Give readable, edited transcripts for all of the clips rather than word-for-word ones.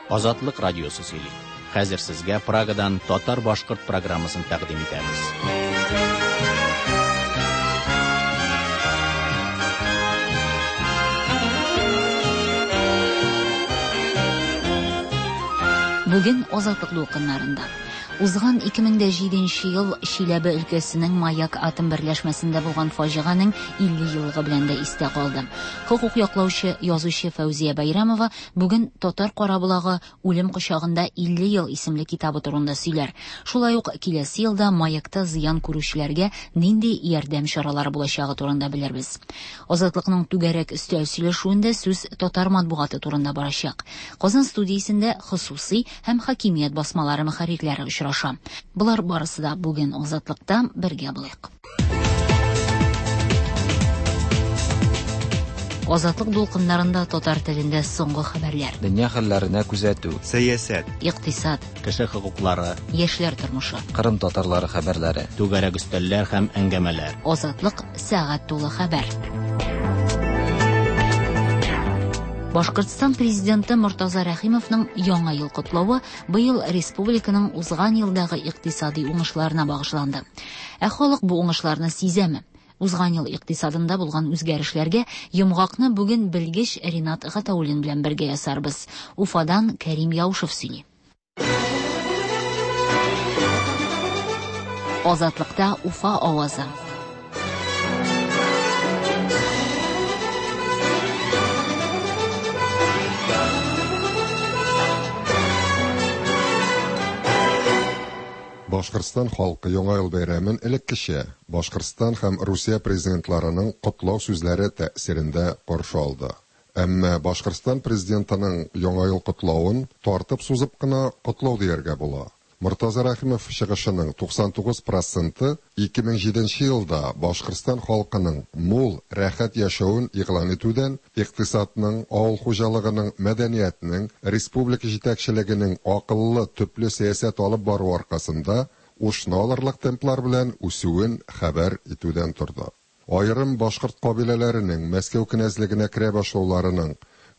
Азатлык радиосы сөйли. Хәзер сезгә Прагадан татар-башкорт программасын тәкъдим итәбез. Бүген Азатлык дулкыннарында узган 2007 ел Шиләбе өлкәсенең Маяк атом берләшмәсендә булган фаҗиганың 50 елгы белән дә истә калды. Хукук яклаучы, язучы Фәүзия Байрамова бүген Татар Карабулагы үлем кочагында 50 ел исемле китабы турында сөйләр. Шулай ук киләсе елда Маякта зыян күрүчеләргә нинди ярдәм чаралары булачагы турында белербез. Азатлыкның түгәрәк өстәл сөйләшүендә сүз татар матбугаты турында барачак. Казан студиясендә хосусый һәм хакимият басмалары мөхәррирләре очраша. Булар барысы да бүген Азатлыкта бергә булыйк. Азатлык дулкыннарында татар телендә соңгы хәбәрләр. Дөнья хәлләренә күзәтү, сәясәт, Икътисад, Кеше хокуклары, яшьләр тормышы. Кырым татарлары хәбәрләре. түгәрәк өстәлләр һәм әңгәмәләр. Азатлык сәгать тулы хәбәр. Башкортстан президенты Муртаза Рәхимовның яңа ел котлавы быел республиканың узган елдагы икътисади уңышларына багышланды. Ә халык бу уңышларны сизәме? Узган ел икътисадында булган үзгәрешләргә йомгакны бүген белгеч Ринат Гатауллин белән бергә ясарбыз. Уфадан Кәрим Яушев сөйли. Азатлыкта Уфа авазы. Башкортстан халкы яңа ел бәйрәмен элеккечә Башкортстан һәм Русия президентларының котлау сүзләре тәэсирендә каршы алды. Әмма Башкортстан президентының яңа ел котлавын тартып сузып кына котлау дияргә була. Муртаза Рәхимов чыгышының 99% 2007 елда Башкортстан халкының мул, рәхәт яшәвен игълан итүдән, икътисадның, авыл хуҗалыгының, мәдәниятның, республика җитәкчелегенең акыллы, төпле сәясәт алып бару аркасында ушны алырлык темплар белән үсүен хәбәр итүдән торды. Айрым башкорт кабиләләренең Мәскәү князьлегенә керә башлауларының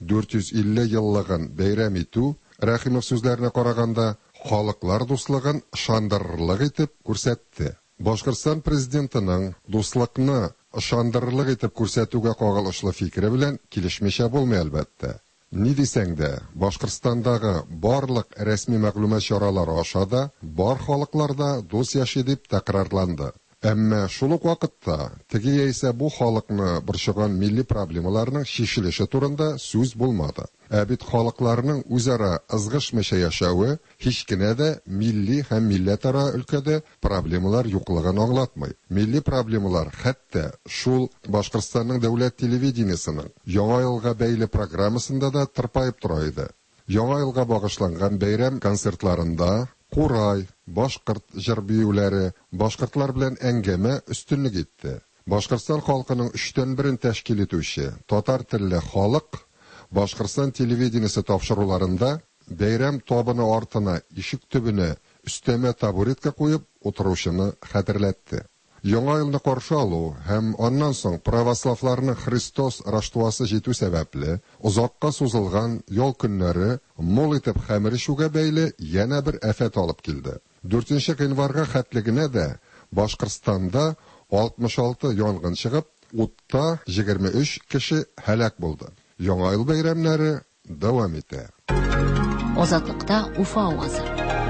450 еллыгын бәйрәм итү Рәхимов сүзләренә караганда халыклар дуслыгын ышандырырлык итеп күрсәтте. Башкортстан президентының дуслыкны ышандырырлык итеп күрсәтүгә кагылышлы фикере белән килешмичә булмый әлбәттә. Ни дисәң дә, Башкортстандагы барлык рәсми мәгълүмат чаралары аша да бар халыкларда дус яши дип тәкрарланды. Әмма шул ук вакытта теге яисә бу халыкны борчыган милли проблемаларның шешелеше турында сүз булмады. Ә бит халыкларның үзара ызгышмыйча яшәве һич кенә дә милли һәм милләтара өлкәдә проблемалар юклыгын аңлатмый. Милли проблемалар хәтта шул Башкортстанның дәүләт телевидениесының яңа елга бәйле программасында да тырпаеп тора иде. Яңа елга багышланган бәйрәм концертларында Курай, башкорт җыр биюләре, башкортлар белән әңгәмә өстенлек итте. Башкортстан халкының 3/1 тәшкил итүче татар телле халык Башкортстан телевидениесе тапшыруларында бәйрәм табыны артына ишек төбенә өстәмә табуретка куеп утыручыны хәтерләтте. Яңа елны каршы алу һәм аннан соң православларның Христос Рождествосы җитү сәбәпле озакка сузылган ял көннәре мул итеп хәмер ишүгә бәйле яңа бер афәт алып килде. 4 январьга хәтлегенә дә Башкортстанда 66 янгын чыгып, утта 23 кеше һәлак булды. Яңа ел бәйрәмнәре дәвам итә. Азатлыкта Уфа авазы.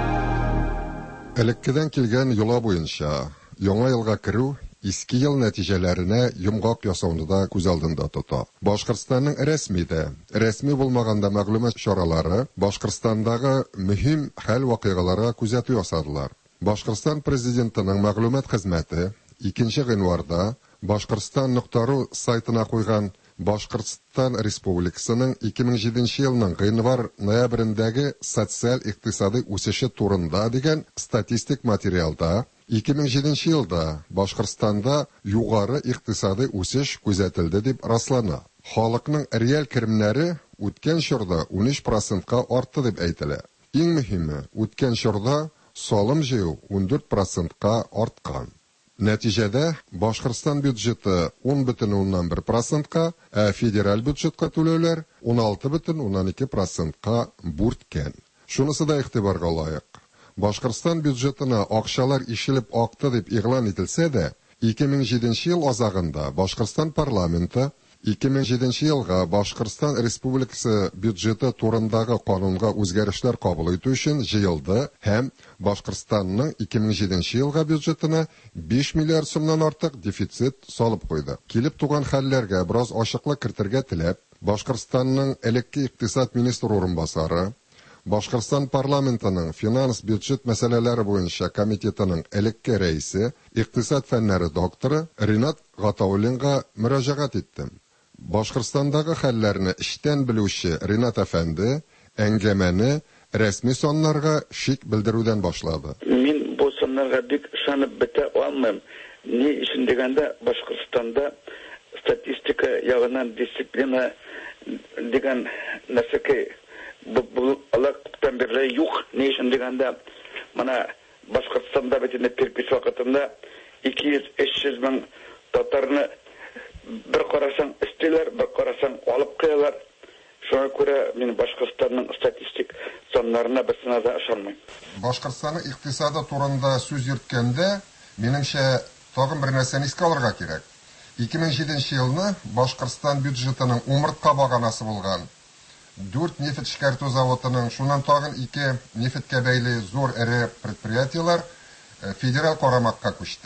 Элеккедән килгән юла буенча яңа елга керү иске ел нәтиҗәләренә йомгак ясауны да күз алдында тота. Башкортстанның рәсми булмаганда мәгълүмат чаралары Башкортстандагы мөһим хәл вакыйгаларга күзәтү ясадылар. Башкортстан президентының мәгълүмат хезмәте 2 январьда Башкортстан.ру сайтына куйган Башкортстан Республикасының 2007 елның январь-ноябрендәге социаль-икътисади үсеше турында дигән статистик материалда 2007 елда Башкортстанда югары икътисади үсеш күзәтелде дип раслана. Халыкның реаль керемнәре үткән чорда 13%-ка артты дип әйтелә. Иң мөһиме, үткән чорда салым җыю 14%-ка арткан. Нәтиҗәдә Башкортстан бюджеты 10,1%-ка, ә федераль бюджетка түләүләр 16,12%ка бүрткән. Шунысы да игътибарга лаек. Башкортстан бюджетына акчалар ишелеп акты дип игълан ителсә дә, 2007 ел азагында Башкортстан парламенты 2007 елга Башкортстан Республикасы бюджеты турындагы канунга үзгәрешләр кабул итү өчен җыелды һәм Башкортстанның 2007 елга бюджетына 5 миллиард сумнан артык дефицит салып куйды. Килеп туган хәлләргә бераз ачыклык кертергә теләп, Башкортстанның элекке икътисад министры урынбасары, Башкортстан парламентының финанс бюджет мәсьәләләре буенча комитетының элекке рәисе, икътисад фәннәре докторы Ринат Гатауллинга мөрәҗәгать иттем. Башкортстандагы хәлләрне эчтән белүче Ринат әфәнде әңгәмәне рәсми саннарга шик белдерүдән башлады. Мин бу саннарга бик ышанып бетә алмыйм. Ни өчен дигәндә, Башкортстанда статистика ягыннан дисциплина дигән нәрсәкә bu alaktan birliği yok. Ne için degende bana Başkırstan'da bütün perpis vakitinde 200-300 bin Tatarını bir karasan istiyorlar, bir karasan alıp kıyarlar. Şuna göre benim Başkırstan'ın statistik sonlarına besine de aşanmayım. Başkırstan'ın iktisadı turunda söz yürütkende menimçe tağın bir neseni iske alırga gerek. 2007 yılını Başkırstan büdjetinin umurtqa bağanası bulgan 4 nefit şikərtü zavodının, şundan tağın 2 nefitkə bəyli zor iri предприятиялар federal qoramakka köçtü.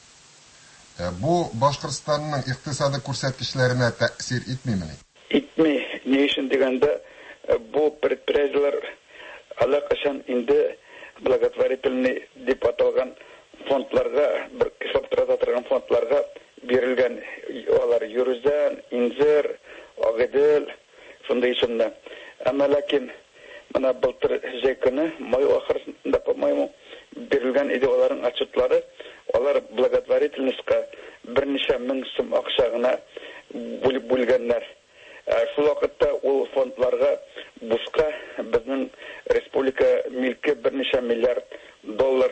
Bu Başkırstanның iqtisadi күрсәткечләренә тәэсир итмимени? İtmi. Ne için degende bu предприятиялар alaqaşan indi благотворительный дип аталган фондларга, bir кисап тора фондларга берилген, алар Юрузан, Инзер, Агыдел Şunday isimde. Ama lakin bana bultur zekini may ahırında pamayım verilgen idi onların açıtları. Onlar благотворительностька bir neçe min sum akşağına bulganlar. Şu vakitte o fondlarga buska bizning respublika milki bir neçe milyar dollar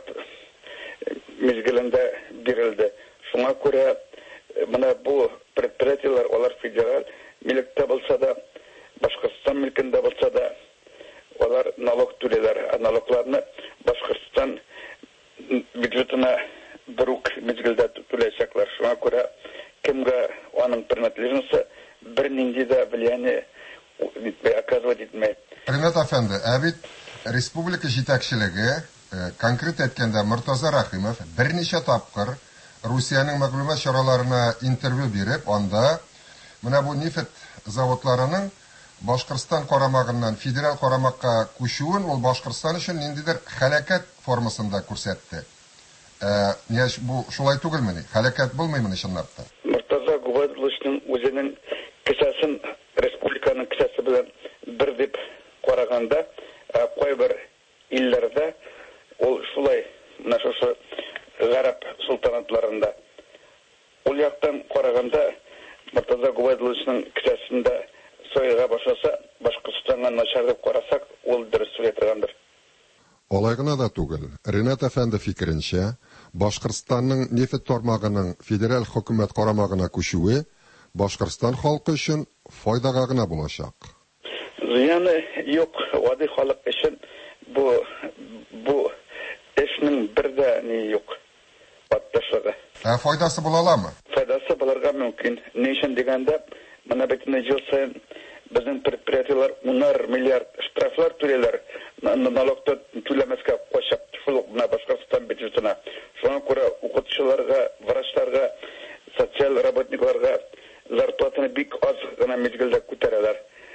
mezgilinde verildi. Şuna göre bana bu предприятиялар onlar federal milkte bulsa da Başkırtstan milkinde bulsa da onlar налог töleler. Naloglarını Başkırtstan büdjetine biruk mezgilde төлeyecekler. Şuna göre kimge onun принадлежности birninci de влияние оказывать etmey. Ринат әфәнде, әбит республика җитәкчелеге конкрет әйткәндә Муртаза Рахимов берничә тапкыр Русиянең мәгълүмат чараларына интервью биреп, анда менә бу нефт заводларының Башкортстан карамагыннан федерал карамакка күчүен ул Башкортстан өчен ниндидер хәлакәт формасында күрсәтте. Бу шулай түгелмени? Хәлакәт булмыймы чынлап та? Муртаза Губайдулловичның үзенең кисәсен республиканың кисәсе белән бер дип караганда, кайбер илләрдә ул шулай, менә шушы гарәп султанатларында ул яктан караганда Муртаза Губайдулловичның кисәсендә soyga başlasa Başkırstan'dan начарлап карасак, ул дөрес сөйләп торгандыр. Алай гына да түгел. Ринат әфәнде фикеренчә, Башкортстанның нефт тармагының федераль хөкүмәт карамагына күчүе Башкортстан халкы өчен файдага гына булачак. Зыяны юк, вади халык өчен бу эшнең бер дә ни юк. Патташлыгы. Файдасы була аламы? Файдасы булырга мөмкин. Ни өчен дигәндә, менә битне ел сайын безнең предприятиялар 10 миллиард штрафлар түләләр. Налогты түләмәскә кушып, шул менә Башкортстан бюджетына. Шуңа күрә укытучыларга, врачларга, социаль работникларга зарплатаны бик аз гына мезгилдә күтәрәләр.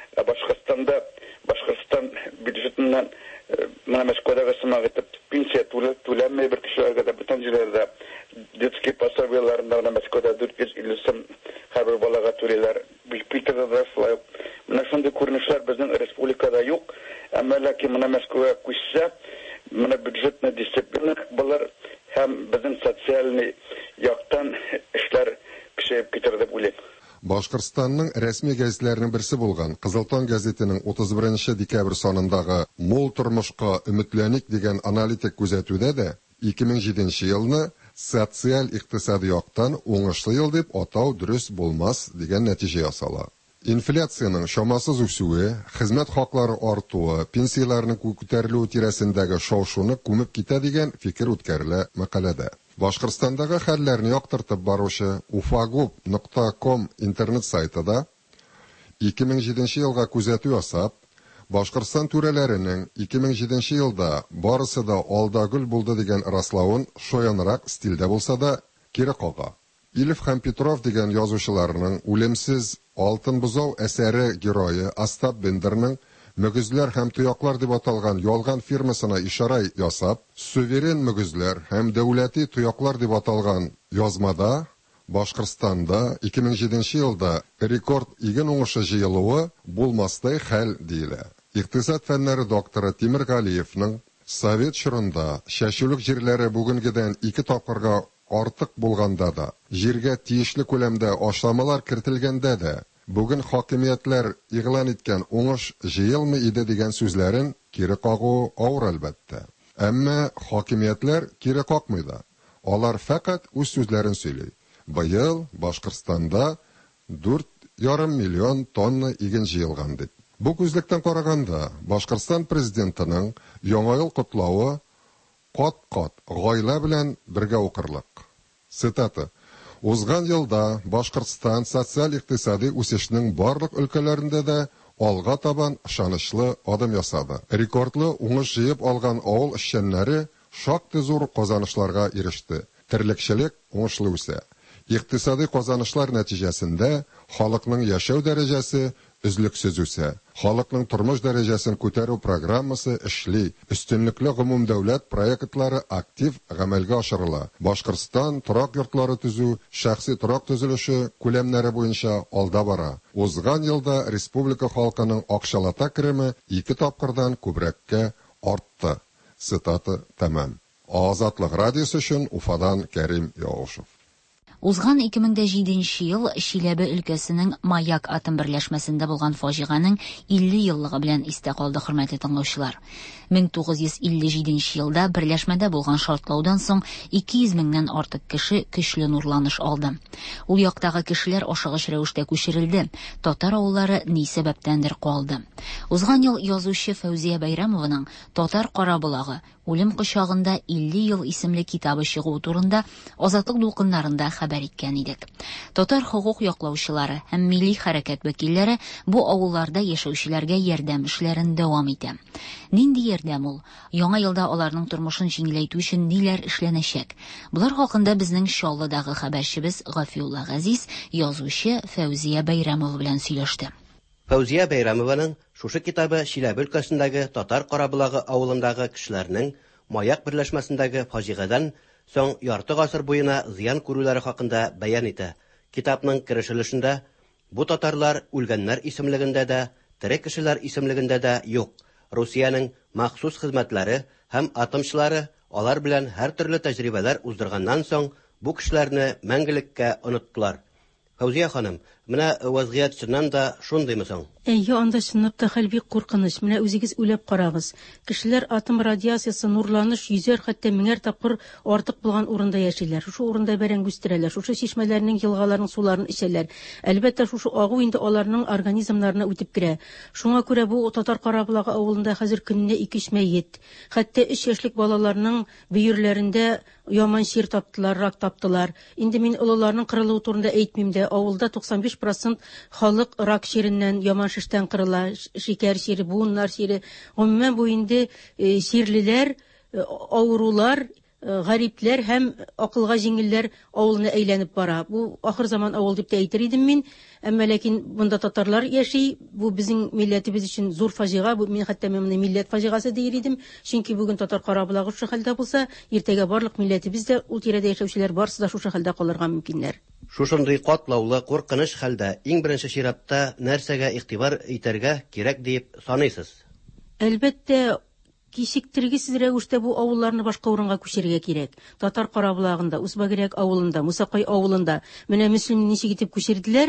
Башкортстан бюджетыннан менә Москвадагы сымак итеп пенсия түләмәй бер кешеләргә дә бүтән җирләрдә детский пособиеларында Москвада 450 сум һәр балага түләләр. Питерда да шулай. Менә шундый күренешләр безнең республикада юк. Әмма ләкин менә Москвага күчсә, менә бюджетны дисциплина булыр һәм безнең социаль яктан эшләр көчәеп китер дип уйлыйм. Башкортстанның рәсми гәзитләренең берсе булган Кызылтан газетының 31 декабрь санындагы "Мол тормышка өметләник" дигән аналитик күзәтүдә дә 2007 елны социаль икътисади яктан уңышлы ел дип атау дөрес булмас дигән нәтиҗә ясала. Инфляцияның шамасыз үсүе, хезмәт хаклары артуы, пенсияларның күтәрелүе тирәсендәге шау-шуны күмеп китә дигән фикер үткәрелә мәкаләдә. Башкортстандагы хәлләрне яктыртып баручы ufagub.com интернет сайтында 2007 елга күзәтү ясап, Башкортстан түрәләренең 2007 елда барысы да алдагүл булды дигән раславын шаянрак стильдә булса да кире кага. Илев һәм Петров дигән язучыларның үлемсез Алтын бозау әсәре геройы Остап Бендерның мөгезләр һәм тояклар дип аталган ялган фирмасына ишара ясап, суверен мөгезләр һәм дәүләти тояклар дип аталган язмада Башкортстанда 2007 елда рекорд иген уңышы җыелуы булмастай хәл диелә. Икътисад фәннәре докторы Тимер Галиевның Совет чорында шәчүлек җирләре бүгенгедән 2 тапкырга артык булганда да, җиргә тиешле күләмдә ашламалар кертелгәндә дә, бүген хакимиятләр игълан иткән уңыш җыелмый иде дигән сүзләрен кире кагу авыр әлбәттә. Әмма хакимиятләр кире какмый да. Алар фақат үз сүзләрен сөйли. Быел Башкортстанда 4,5 миллион тонна иген җыелган дип. Бу күзлектән караганда Башкортстан президентының яңа ел котлавы кат-кат гаилә белән бергә укырлык. Цитата. Узган елда Башкортстан социаль-икътисади үсешнең барлык өлкәләрендә дә алга табан ышанычлы адым ясады. Рекордлы уңыш җыеп алган авыл эшчәннәре шактый зур казанышларга иреште. Терлекчелек уңышлы үсә. Икътисади казанышлар нәтиҗәсендә халыкның яшәү дәрәҗәсе үзлексез үсә. Халыкның тормыш дәрәҗәсен күтәрү программасы эшли. Өстенлекле гомум дәүләт проектлары актив гамәлгә ашырыла. Башкортстан торак йортлары төзү, шәхси торак төзелеше күләмнәре буенча алда бара. Узган елда республика халкының акчалата кереме 2 тапкырдан күбрәккә артты. Цитата тәмам. Азатлык радиосы өчен Уфадан Кәрим Яушев. Узган 2007 ел Шиләбе өлкәсенең Маяк атом берләшмәсендә булган фаҗиганың 50 еллыгы белән истә калды, хөрмәтле тыңлаучылар. 1957 елда берләшмәдә булган шартлаудан соң 200 меңнән артык кеше көчле нурланыш алды. Ул яктагы кешеләр ашыгыч рәвештә күчерелде. Татар авыллары ни сәбәптәндер калды. Узган ел язучы Фәүзия Бәйрәмованың Татар Карабулагы үлем кочагында 50 ел исемле китабы чыгу турында Азатлык дулкыннарында хәбәр иткән идек. Татар хукук яклаучылары һәм милли хәрәкәт вәкилләре бу авылларда яшәүчеләргә ярдәм эшләрен дәвам итә. Нинди ярдәм ул? Яңа елда аларның тормышын җиңеләйтү өчен ниләр эшләнәчәк? Булар хакында безнең Чаллыдагы хәбәрчебез Гафиулла Газиз язучы Фәүзия Бәйрәмова белән сөйләште. Фәүзия Бәйрәмованың шушы китабы Шиләбе өлкәсендәге Татар Карабулагы авылындагы кешеләрнең Маяк берләшмәсендәге фаҗигадан соң ярты гасыр буена зыян күрүләре хакында бәян итә. Китапның кирешелешендә бу татарлар үлгәннәр исемлегендә дә, тере кешеләр исемлегендә дә юк. Русиянең махсус хезмәтләре һәм атомчылары алар белән һәр төрле тәҗрибәләр уздырганнан соң бу кешеләрне мәңгелеккә оныттылар. Фәүзия ханым, менә вазгыять чыннан да шундыймы соң? Әйе, анда чынлап та хәл бик куркыныч. Менә үзегез уйлап карагыз. Кешеләр атом радиациясы, нурланыш, йөзәр, хәтта меңәр тапкыр артык булган урында яшиләр. Шушы урында бәрәң үстерәләр, шушы чишмәләрнең, елгаларның суларын эчәләр. Әлбәттә, шушы агу инде аларның организмнарына үтеп керә. Шуңа күрә бу Татар Карабулагы авылында хәзер көненә 2-3 мәйет. Хәтта 3 яшьлек балаларның бөйрләрендә яман шир таптылар, рак таптылар. Инде мин олыларның кырылуы турында әйтмим дә, авылда 95% халык рак ширеннән, яман шиштән кырыла, шикәр шире, буыннар шире. Гомумән бу инде ширлеләр, авырулар, гарипләр һәм акылга җиңелләр авылны әйләнеп бара. Бу ахыр заман авыл дип әйтер идем мин. Әмма ләкин монда татарлар яши. Бу безнең милләтебез өчен зур фаҗига. Бу мин хәтта моны милләт фаҗигасы дияр идем. Чөнки бүген Татар Карабулагы шушы хәлдә булса, иртәгә барлык милләтебез дә, ул тирәдә яшәүчеләр барысы да шушы хәлдә калырга мөмкиннәр. Шушындый катлаулы куркыныч хәлдә иң беренче чиратта нәрсәгә игътибар итәргә кирәк дип саныйсыз? Әлбәттә, кичектергесез рәвештә бу авылларны башка урынга күчерергә кирәк. Татар Карабулагында, Узбагряк авылында, Мусакай авылында менә мөселман ничек итеп күчерделәр,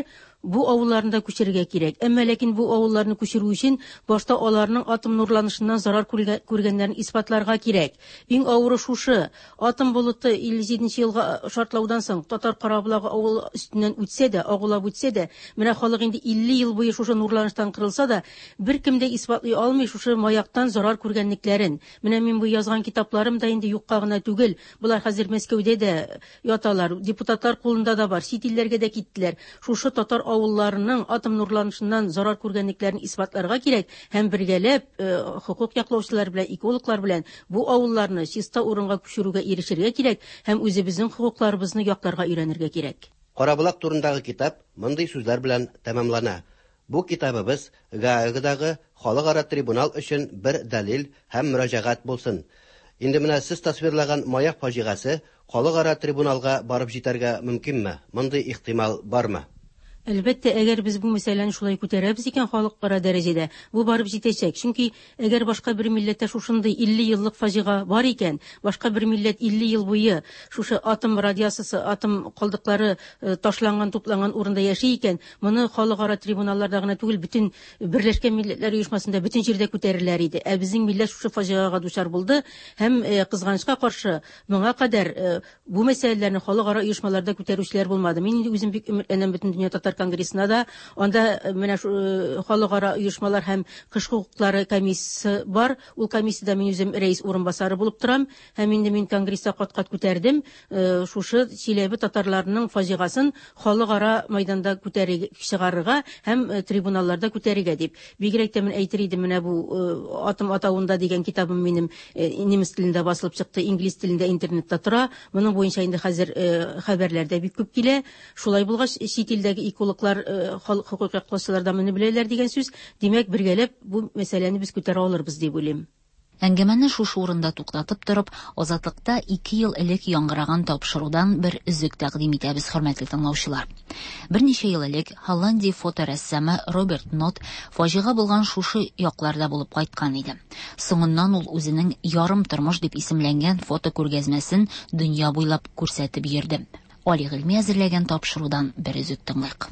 бу авылларында күчерергә кирәк. Әмма ләкин бу авылларны күчерү өчен башта аларның атом нурланышыннан зарар күргәннәрен исбатларга кирәк. Иң авыры шушы: атом болыты 57 елга шартлаудан соң Татар Карабулагы авыл өстеннән үтсә дә, агулап үтсә дә, менә халык инде 50 ел буе шушы нурланыштан кырылса да, беркем дә исбатлый алмый шушы маяктан зарар күргәнлекләрен. Менә мин бу язган китапларым да инде юкка гына түгел. Булар хәзер Мәскәүдә дә яталар, депутатлар кулында да бар, сит илләргә дә киттеләр. Шушы татар авылларының атом нурланышыннан зарар күргәнлекләрен исбатларга кирәк һәм бергәләп хукук яклаучылар белән, экологлар белән бу авылларны чиста урынга күчерүгә ирешергә кирәк һәм үзебезнең хукукларыбызны якларга өйрәнергә кирәк. Карабулак турындагы китап мондый сүзләр белән тәмамлана. Бу китабыбыз ГААГдагы халыкара трибунал өчен бер дәлил һәм мөрәҗәгать булсын. Инде менә сез тасвирлаган маяк фаҗигасы халыкара трибуналга барып җитәргә мөмкинме? Мондый ихтимал бармы? Әлбәттә, әгәр без бу мәсьәләне шулай күтәрәбез икән халыкара дәрәҗәдә, бу барып җитәчәк. Чөнки әгәр башка бер милләттә шушындый 50 еллык фаҗига бар икән, башка бер милләт 50 ел буе шушы атом радиациясе, атом калдыклары ташланган, тупланган урында яши икән, моны халыкара трибуналларда гына түгел, бүтән Берләшкән Милләтләр Оешмасында бүтән җирдә күтәрерләр иде. Ә безнең милләт шушы фаҗигага дучар булды һәм кызганычка каршы моңа кадәр бу мәсьәләләрне халыкара оешмаларда күтәрүчеләр булмады. Мин инде үзем бик өметләнәм бөтен дөнья татар конгрессына да, анда менә халыкара оешмалар һәм кыш хукуклары комиссиясе бар. Ул комиссияда мин үзем рәис урынбасары булып торам һәм инде мин конгресста кат-кат күтәрдем шушы Чиләбе татарларының фаҗигасын халыкара мәйданда күтәрергә, чыгарырга һәм трибуналларда күтәрергә дип. Бигрәк тә мин әйтер идем, менә бу атом атавында дигән китабым минем немец телендә басылып чыкты, инглиз телендә интернетта тора. Моның буенча инде хәзер хәбәрләрдә бик күп килә. Шулай булгач, чит илдәге экологлар, хукук яклаучылар да моны беләләр дигән сүз. Димәк, бергәләп бу мәсьәләне без күтәрә алырбыз дип уйлыйм. Әңгәмәне шушы урында туктатып торып, Азатлыкта 2 ел элек яңгыраган тапшырудан бер үзек тәкъдим итәбез, хөрмәтле тыңлаучылар. Берничә ел элек Холландия фоторәссамы Роберт Нот фаҗига булган шушы якларда булып кайткан иде. Соңыннан ул үзенең ярым тормыш дип исемләнгән фотокүргәзмәсен дөнья буйлап күрсәтеп йөрде. Али Гыйльми әзерләгән тапшырудан бер үзек тыңлыйк.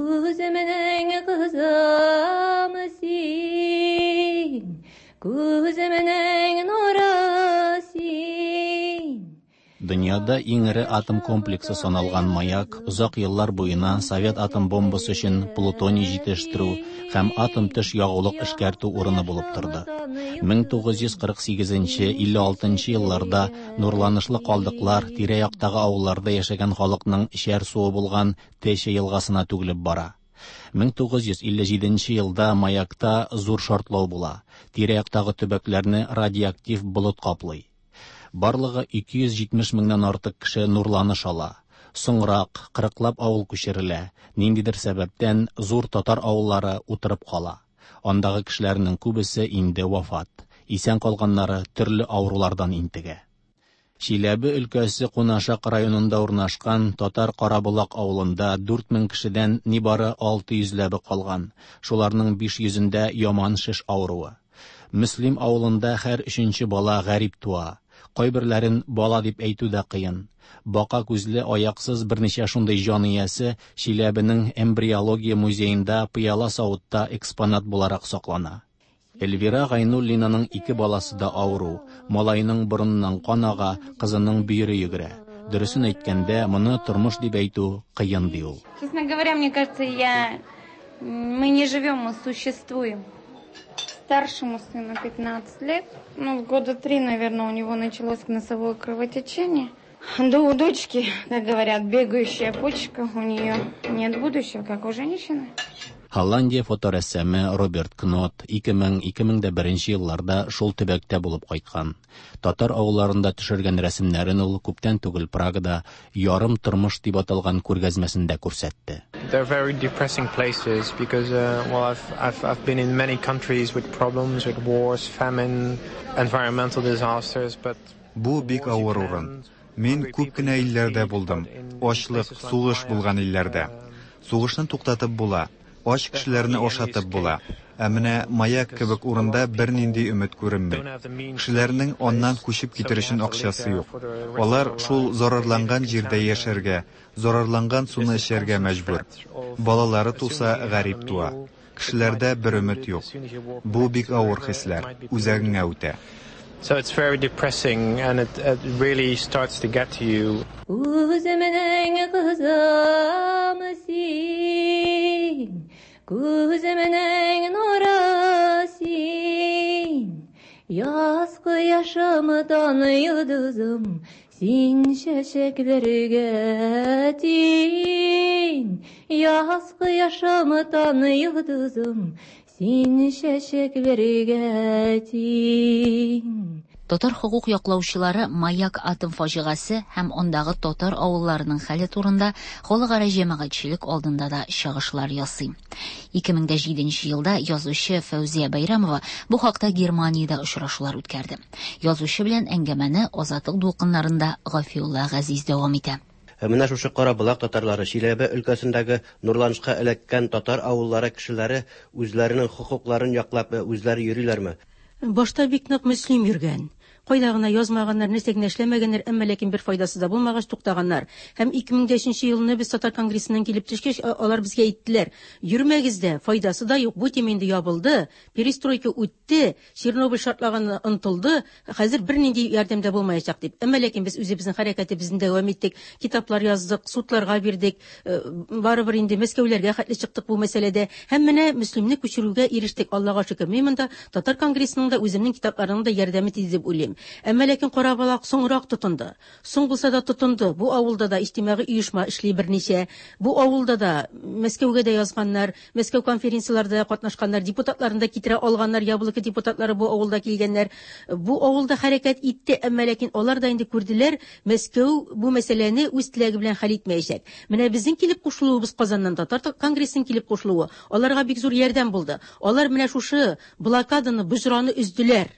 Күземнең кызым син, күземнең нуры син. Дөньяда иң ире атом комплексы саналган маяк узак еллар буена Совет атом бомбасы өчен плутоний җитештерү һәм атом төш ягулык эшкәртү урыны булып торды. 1948-56 елларда нурланышлы калдыклар тирә-яктагы авылларда яшәгән халыкның эчәр суы булган Тече елгасына түгелеп бара. 1957 елда маякта зур шартлау була. Тирә-яктагы төбәкләрне радиоактив болыт каплый. Барлыгы 270 меңнән артык кеше нурланыш ала. Соңрак 40лап авыл күчерелә. Ниндидер сәбәптән зур татар авыллары утырып кала. Андагы кешеләрнең күбесе инде вафат. Исән калганнары төрле авырулардан интегә. Чиләбе өлкәсе Кунашак районында урнашкан Татар Карабулак авылында 4000 кешедән нибары 600ләбе калган. Шуларның 500-ндә яман шиш авыруы. Мөслим авылында һәр 3нче бала гәриб туа. Кайберләрен бала дип әйтү дә кыен. Бака күзле аяксыз берничә шундый җан иясе Чиләбенең эмбриология музеенда пыяла савытта экспонат буларак саклана. Эльвира Гайнуллинаның 2 баласы да авыру. Малайның борынынан кан ага, кызының бөере йөгерә. Дөресен әйткәндә, моны тормыш дип әйтү кыен ди ул. Честно говоря, мне кажется, мы не живем, мы существуем. Старшему сыну 15 лет, года 3, наверное, у него началось носовое кровотечение. Да у дочки, как говорят, бегающая почка, у нее нет будущего, как у женщины. Холландия фоторәссамы Роберт Кнот 2000-2001 елларда шул төбәктә булып кайткан. Татар авылларында төшергән рәсемнәрен ул күптән түгел Прагада ярым тормыш дип аталган күргәзмәсендә күрсәтте. They're very depressing places because I've been in many countries with problems with wars, famine, environmental disasters, but бу бик авыр урын. Мин күп кенә илләрдә булдым. Ачлык, сугыш булган илләрдә. Сугышны туктатып була. Ач кешеләрне ашатып була. Менә маяк кебек урында бернинди өмет күренмәй. Кешеләрнең аннан күчеп китер өчен акчасы юк. Алар шул зарарланган җирдә яшәргә, зарарланган суны эчәргә мәҗбүр. Балалары туса гарип туа. Кешеләрдә бер өмет юк. Бу бик авыр хисләр, үзәгеңә үтә. So it's very depressing and it really starts to get to you. Күземнең кызымы син, күземнең нуры син, яз кояшымдан йолдызым, син чәчәкләргә тиң, яз кояшымдан йолдызым, син чәчәкләргә тиң. Татар хукук яклаучылары Маяк атом фаҗигасы һәм андагы татар авылларының хәле турында халыкара җәмәгатьчелек алдында да чыгышлар ясый. 2007 елда язучы Фәүзия Бәйрәмова бу хакта Германиядә очрашулар үткәрде. Язучы белән әңгәмәне Азатлык дулкыннарында Гафиулла Газиз дәвам итә. Менә шушы Карабулак татарлары Шиләбе өлкәсендәге нурланышка эләккән татар авыллары кешеләре үзләренең хокукларын яклап үзләре йөриләрме? Башта бик нык мөслим йөргән. Кайда гына язмаганнар, нәрсәгә эшләмәгәннәр, әмма ләкин бер файдасы да булмагач туктаганнар. Һәм 2005 елны без Татар конгрессыннан килеп төшкәч, алар безгә әйттеләр: "Йөрмәгездә, файдасы да юк, бу тема инде ябылды, перестройка үтте, Чернобыль шартлаганы онтылды, хәзер бернинди ярдәм дә булмаячак" дип. Әмма ләкин без үзебезнең хәрәкәтебезне дәвам иттек, китаплар яздык, судларга бирдек, барыбер инде Мәскәүләргә хәтле чыктык бу мәсьәләдә. Һәм менә мөслимне күчерүгә ирештек. Аллага шөкер. Мин монда Татар конгрессының да үземнең китапларының да ярдәме тиз дип уйлыйм. Әмма ләкин Карабулак соңрак тотынды. Соң булса да тотынды. Бу авылда да иҗтимагый оешма эшли берничә. Бу авылда да Мәскәүгә дә язганнар, Мәскәү конференцияларда катнашканнар, депутатларында китерә алганнар, ябылык депутатлары бу авылда килгәннәр. Бу авылда хәрәкәт итте, әмма ләкин алар да инде күрделәр, Мәскәү бу мәсьәләне үз теләге белән хәл итмәячәк. Менә безнең килеп кушылуыбыз Казаннан Татар конгрессының килеп кушылуы аларга бик зур ярдәм булды. Алар менә шушы блокаданы, буҗраны үздиләр.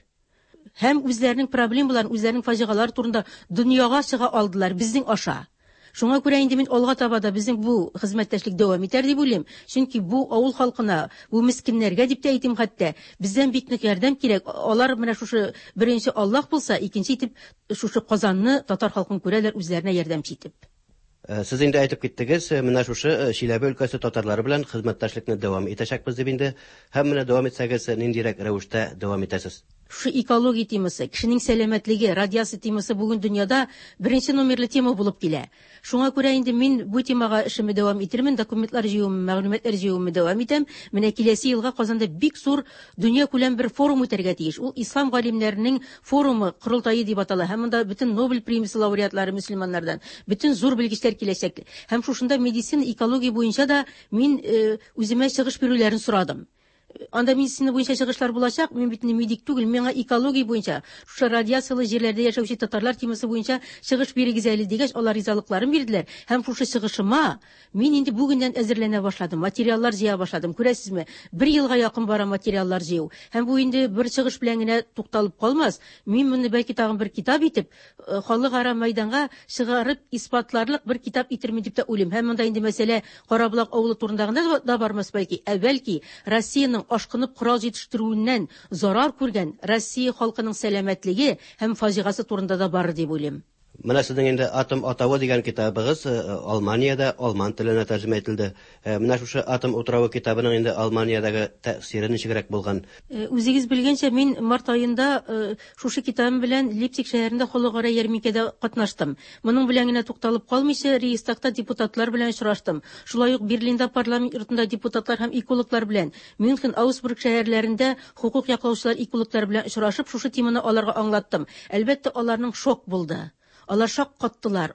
Һәм үзләренең проблемаларын, үзләренең фаҗигалар турында дөньяга чыга алдылар безнең аша. Шуңа күрә инде мин алга таба да безнең бу хезмәттәшлек дәвам итәр дип уйлыйм. Чөнки бу авыл халкына, бу мискиннәргә дип тә әйтим хәтта, бездән бик нык ярдәм кирәк. Алар менә шушы беренче Аллаһ булса, икенче итеп шушы Казанны, татар халкын күрәләр үзләренә ярдәм итеп. Сез инде әйтеп киттегез, менә шушы Шиләбе өлкәсе татарлары белән хезмәттәшлекне дәвам итәчәкбез дип инде. Һәм менә дәвам итсәгез, ниндирәк рәвештә дәвам итәсез? Шу экология темасы, кешенең сәламәтлеге, радиация темасы бүген дөньяда беренче номерлы тема булып килә. Шуңа күрә инде мин бу темага эшемне дәвам итермен, документлар җыюым, мәгълүматлар җыюымны дәвам итәм. Менә киләсе елга Казанда бик зур дөнья күләм бер форум үтәргә тиеш. Ул ислам галимнәренең форумы, курылтайы дип атала. Һәм монда бөтен Нобель премиясе лауреатлары мөселманнардан, бөтен зур белгечләр киләчәк. Һәм шушында медицина, экология буенча да мин үземә чыгыш бирүләрен сорадым. Анда медицина буенча чыгышлар булачак, мин бит медик түгел, миңа экология буенча, шушы радиациялы җирләрдә яшәүче татарлар темасы буенча чыгыш бирегез әле дигәч, алар ризалыкларын бирделәр. Һәм шушы чыгышыма мин инде бүгеннән әзерләнә башладым, материаллар җыя башладым. Күрәсезме, 1 елга якын бара материаллар җыю. Һәм бу инде бер чыгыш белән генә тукталып калмас. Мин моны бәлки тагын бер китап итеп, халыкара мәйданга чыгарып испатларлык бер китап итермен дип тә уйлыйм. Һәм монда инде мәсьәлә Карабулак авылы турындагы да бармас бәлки. Бәлки Россиянең ашкынып корал җитештерүеннән зарар күргән Россия халкының сәламәтлеге һәм фаҗигасы турында да бар дип уйлыйм. Менә сезнең инде атом атавы дигән китабыгыз Алманиядә алман теленә тәрҗемә ителде. Менә шушы атом утравы китабының инде Алманиядәге тәэсире ничегрәк булган? Үзегез белгәнчә, мин март аенда шушы китабым белән Лейпциг шәһәрендә халыкара ярминкәдә катнаштым. Моның белән генә тукталып калмыйча, Рейхстагта депутатлар белән очраштым. Шулай ук Берлиндә парламент йортында депутатлар һәм экологлар белән, Мюнхен, Аусбург шәһәрләрендә хукук яклаучылар, экологлар белән очрашып, шушы теманы аларга аңлаттым. Әлбәттә, аларның шок булды. Алар шак каттылар.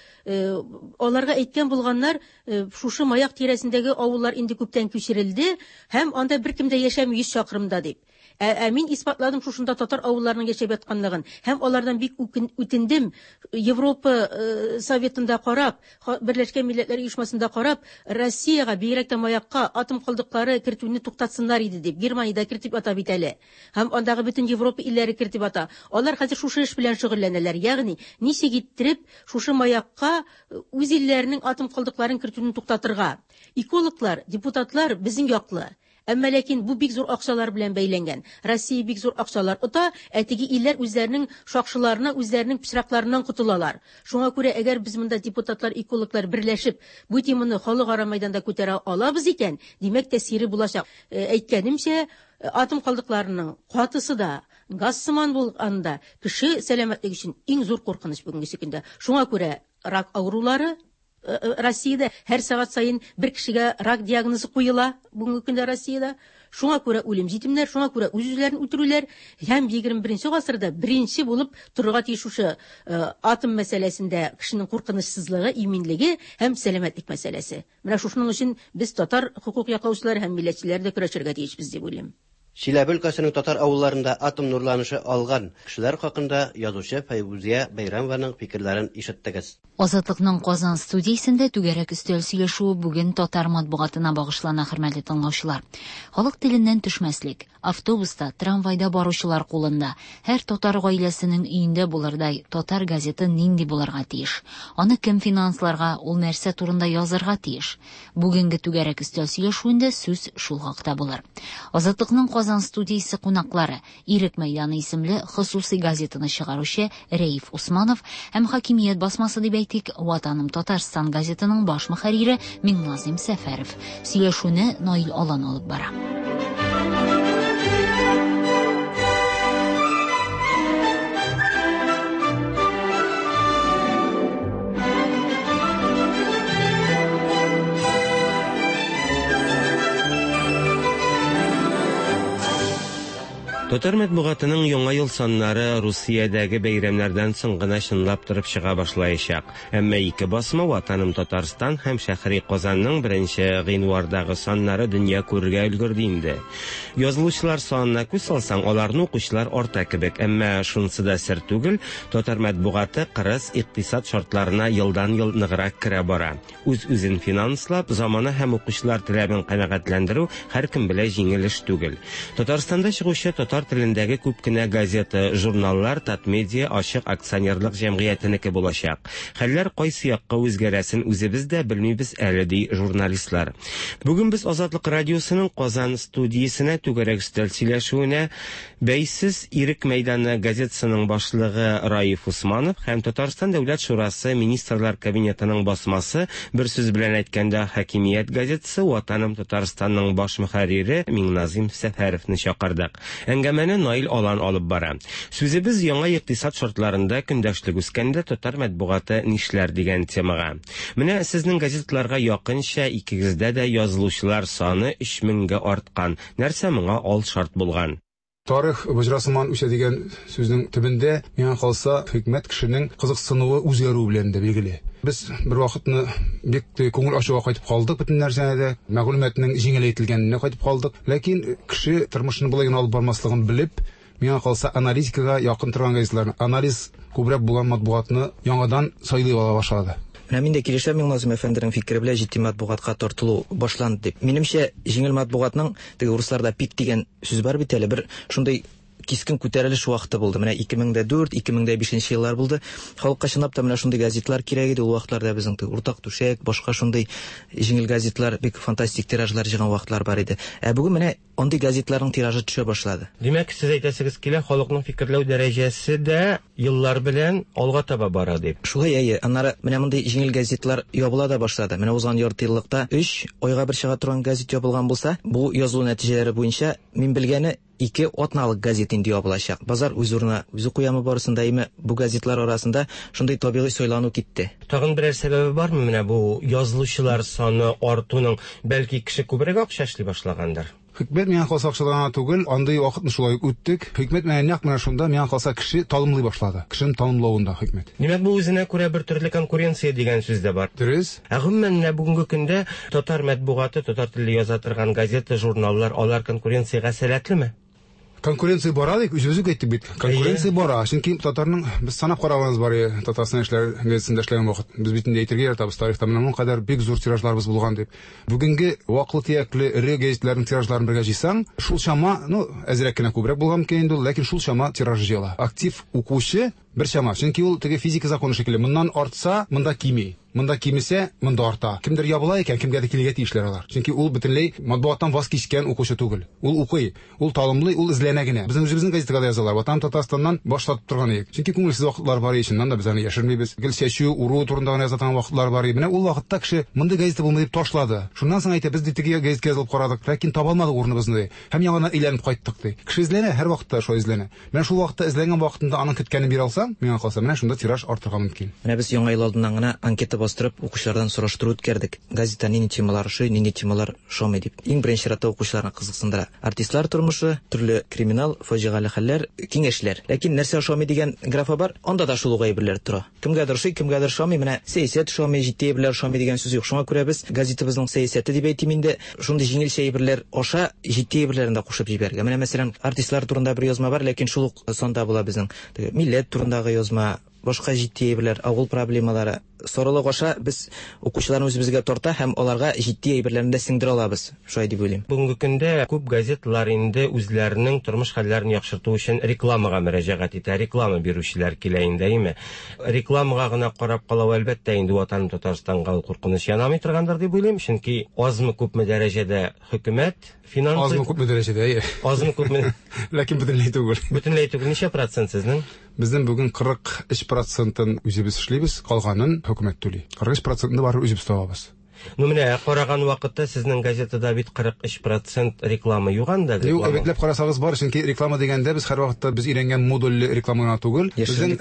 Аларга әйткән булганнар, шушы Маяк тирәсендәге авыллар инде күптән күчерелде һәм анда беркем дә яшәми 100 чакрымда дип. Мин испатладым шушында татар авылларының яшәп ятканлыгын һәм алардан бик үтендем. Европа советында карап, Берләшкән Милләтләр оешмасында карап, Россиягә бигрәк тә Маякка атом калдыклары кертүне туктатсыннар иде дип. Германиядә кертеп ата бит әле. Һәм андагы бөтен Европа илләре кертеп ата. Алар хәзер шушы эш белән шөгыльләнәләр. Ягъни ничек иттереп шушы Маякка үз илләренең атом калдыкларын кертүне туктатырга. Экологлар, депутатлар безнең яклы. Әмма ләкин бу бик зур акчалар белән бәйләнгән. Россия бик зур акчалар ота, әтиге илләр үзләренең шакшыларына, үзләренең пычракларыннан кутылалар. Шуңа күрә әгәр без монда депутатлар, экологлар берләшеп бу теманы халыкара мәйданда күтәрә алабыз икән, димәк тәэсире булачак. Әйткәнемчә, атом калдыкларының катысы да, газ сыман булганда кеше сәламәтлеге өчен иң зур куркыныч бүгенге көндә. Шуңа күрә рак авырулары Россиядә һәр сәгать сайын бер кешегә рак диагнозы куела бүгенге көндә Россиядә. Шуңа күрә үлем җитемнәр, шуңа күрә үз-үзләрен үтерүләр һәм 21 гасырда беренче булып торырга тиеш шушы атом мәсьәләсендә кешенең куркынычсызлыгы, иминлеге һәм сәламәтлек мәсьәләсе. Менә шушының өчен без татар хукук яклаучылар һәм милләтчеләр дә көрәшергә тиешбез дип уйлыйм. Чиләбе өлкәсенең татар авылларында атом нурланышы алган кешеләр хакында язучы Файбузия Бәйрәмованың фикерләрен ишеттегез. Азатлыкның Казан студиясендә түгәрәк өстәл сөйләшүе бүген татар матбугатына багышлана, хөрмәтле тыңлаучылар. Халык теленнән төшмәслек, автобуста, трамвайда баручылар кулында, һәр татар гаиләсенең өендә булырдай татар газеты нинди булырга тиеш? Аны кем финансларга, ул нәрсә турында язарга тиеш? Бүгенге түгәрәк өстәл сөйләшүендә сүз шул хакта булыр. Азатлыкның Казан студиясе кунаклары Ирек мәйданы исемле хосусый газетаны чыгаручы Рәиф Усманов һәм хакимият басмасы дип әйтик, Ватаным Татарстан газетының баш мөхәррире Миңназим Сәфәров. Сөйләшүне Наил Алан алып бара. Татар матбугатының яңа ел саннары Русиядәге бәйрәмнәрдән соң гына чынлап торып чыга башлаячак. Әмма ике басма Ватаным Татарстан һәм Шәһри Казанның 1 гыйнвардагы саннары дөнья күрергә өлгерде инде. Язылучылар санына күз салсаң, аларны укучылар арта кебек, әмма шунысы да сер түгел, татар матбугаты кырыс икътисад шартларына елдан-ел ныграк керә бара. Үз-үзен финанслап, заманы һәм укучылар талабын канәгатьләндерү һәркем белән җиңел эш түгел. Татарстанда чыгучы татар телендәге күп кенә газета, журналлар Татмедиа ачык акционерлык җәмгыятенеке булачак. Хәлләр кайсы якка үзгәрәсен үзебез дә белмибез әле ди журналистлар. Бүген без Азатлык радиосының Казан студиясенә түгәрәк өстәл сөйләшүенә бәйсез Ирек мәйданы газетасының башлыгы Раиф Усманов һәм Татарстан Дәүләт шурасы министрлар кабинетының басмасы, бер сүз белән әйткәндә хакимият газетасы Ватаным Татарстанның баш мөхәррире Миңназим Сәфәровны чакырдык. Әңгәмәне Наил Алан алып бара. Сүзебез яңа икътисад шартларында көндәшлек үскәндә татар матбугаты нишләр дигән темага. Менә сезнең газетларга якынча икегездә дә язылучылар саны 3000гә арткан. Нәрсә моңа ал шарт булган? Тарих ваҗрасыман үсә дигән сүзнең төбендә миңа калса хикмәт кешенең кызыксынуы үзгәрү белән дә билгеле. Без бер вакытны бик күңел ачуга кайтып калдык, бөтен нәрсәне дә мәгълүматның җиңеләйтелгәненә кайтып калдык. Ләкин кеше тормышны булай гына алып бармаслыгын белеп, миңа калса аналитикага якын торган газетларны, анализ күбрәк булган матбугатны яңадан сайлый ала башлады. Мен дә килешәм Миңназим әфәнденең фикере белән җитди матбугатка тартылу башланды дип. Минемчә, җиңел матбугатның теге русларда пик дигән сүз бар бит әле, бер шундый кискен күтәрелеш вакыты булды. Менә 2004-2005 еллар булды. Халыкка чынлап та менә шундый газетлар кирәк иде ул вакытларда безнең уртак түшәк, башка шундый җиңел газетлар, бик фантастик тиражлар җыган вакытлар бар иде. Бүген менә андый газетларның тиражы төшә башлады. Димәк, сез әйтәсегез килә, халыкның фикерләү дәрәҗәсе дә еллар белән алга таба бара дип. Шулай әйе, аннары менә мондый җиңел газетлар ябыла да башлады. Менә узган ярты еллыкта 3 айга бер чыга торган газет ябылган булса, бу язылу нәтиҗәләре буенча мин белгәне 2 атналык газет инде ябылачак. Базар үз урынына үзе куямы барысында име бу газетлар арасында шундый табигый сойлану китте. Тагын берәр сәбәбе бармы менә бу язылучылар саны артуның? Бәлки кеше күбрәк акча эшли башлагандыр. Хикмәт миңа калса акчалана түгел, андый вакытны шулай үттек. Хикмәт менә шунда миңа калса кеше талымлый башлады. Кешенең талымлавында хикмәт. Димәк, бу үзенә күрә бер төрле конкуренция дигән сүз дә бар. Дөрес. Гомумән бүгенге көндә татар матбугаты, татар телендә яза торган газета, журналлар, алар конкуренциягә сәләтлеме? Конкуренция бара дик, үзебез әйттек бит. Конкуренция бара. Чөнки татарның без санап караганыбыз бар, Татарстан эшләр газетасында эшләгән вакыт. Без бит инде әйтергә ятабыз, тарихта менә моның кадәр бик зур тиражларыбыз булган дип. Бүгенге вакытлы тиякле ире газетларның тиражларын бергә җыйсаң, шул чама, әзрәк кенә күбрәк булган микән инде, ләкин шул чама тираж җыела. Актив укучы Бер чама. Чөнки ул теге физика законы шикелле. Моннан артса, монда кими. Монда кимесе, монда арта. Кимдер ябыла икән, кимгәдер килергә тиешләр алар. Чөнки ул бөтенләй матбугаттан ваз кичкән укучы түгел. Ул укый, ул талымлый, ул изләнә генә. Безнең үзебезнең газетага да язалар. Ватан Татарстаннан башлатып торган идек. Чөнки күңелсез вакытлар бар иченнән да без аны яшермибез. Гел чәчү, уру турында гына язatan вакытлар бар иде. Менә ул вакытта кеше монда газета булмый дип ташлады. Шуннан соң әйтә, без теге газетка язылып карадык, ләкин таба алмадык урыныбызны. Һәм яңадан әйләнеп кайттык ди. Кеше изләнә, һәр вакытта шулай изләнә. Менә шул вакытта изләнгән вакытында аның көткәнен бирә алсаң, миңа калса, менә шунда тираж артырга мөмкин. Менә без яңа ел алдыннан гына анкета бастырып, укучылардан сораштыру үткәрдек. Газета нинди темалар ошый, нинди темалар шомый дип. Иң беренче рәттә укучыларны кызыксындыра. Артистлар тормышы, төрле криминал, фаҗигале хәлләр, киңәшләр. Ләкин нәрсә шомый дигән графа бар, анда да шул гайберләр тора. Кемгәдер ошый, кемгәдер шомый, менә сәясәт шомый, җитди әйберләр шомый дигән сүз юк. Шуңа күрә без газетабызның сәясәте дип әйтим инде, шундый җиңел әйберләр аша җитди әйберләрен дә кушып җибәргән. Менә мәсәлән, артистлар турында бер язма бар, ләкин шул ук сонда була безнең милләт турындагы язма, башка җитди әйберләр, авыл проблемалары. Сорылык аша без укучыларны үзебезгә тарта һәм аларга җитди әйберләрне дә сиңдерә алабыз. Шулай дип уйлыйм. Бүгенге көндә күп газеталар инде үзләренең тормыш хәлләрен яхшырту өчен рекламага мөрәҗәгать итә, реклама бирүчеләр килә инде, име. Рекламага гына карап калу әлбәттә инде Ватан Татарстанга куркыныч янамый торгандыр дип уйлыйм, чөнки азмы күпме дәрәҗәдә хөкүмәт финансы азмы күпме дәрәҗәдә, азмы күпме, ләкин бөтенләй түгел. Бөтенләй түгел, ничә процент сезнең? Безнең бүген 43%-ын үзебез эшлибез, калганын хөкүмәт түли. 43%-ны бар үзебез табабыз. Ну менә караган вакытта сезнең газетада бит 43% реклама юган да. Юк, әйтләп карасагыз бар, чөнки реклама дигәндә без һәр вакытта без өйрәнгән модульле рекламага түгел, безнең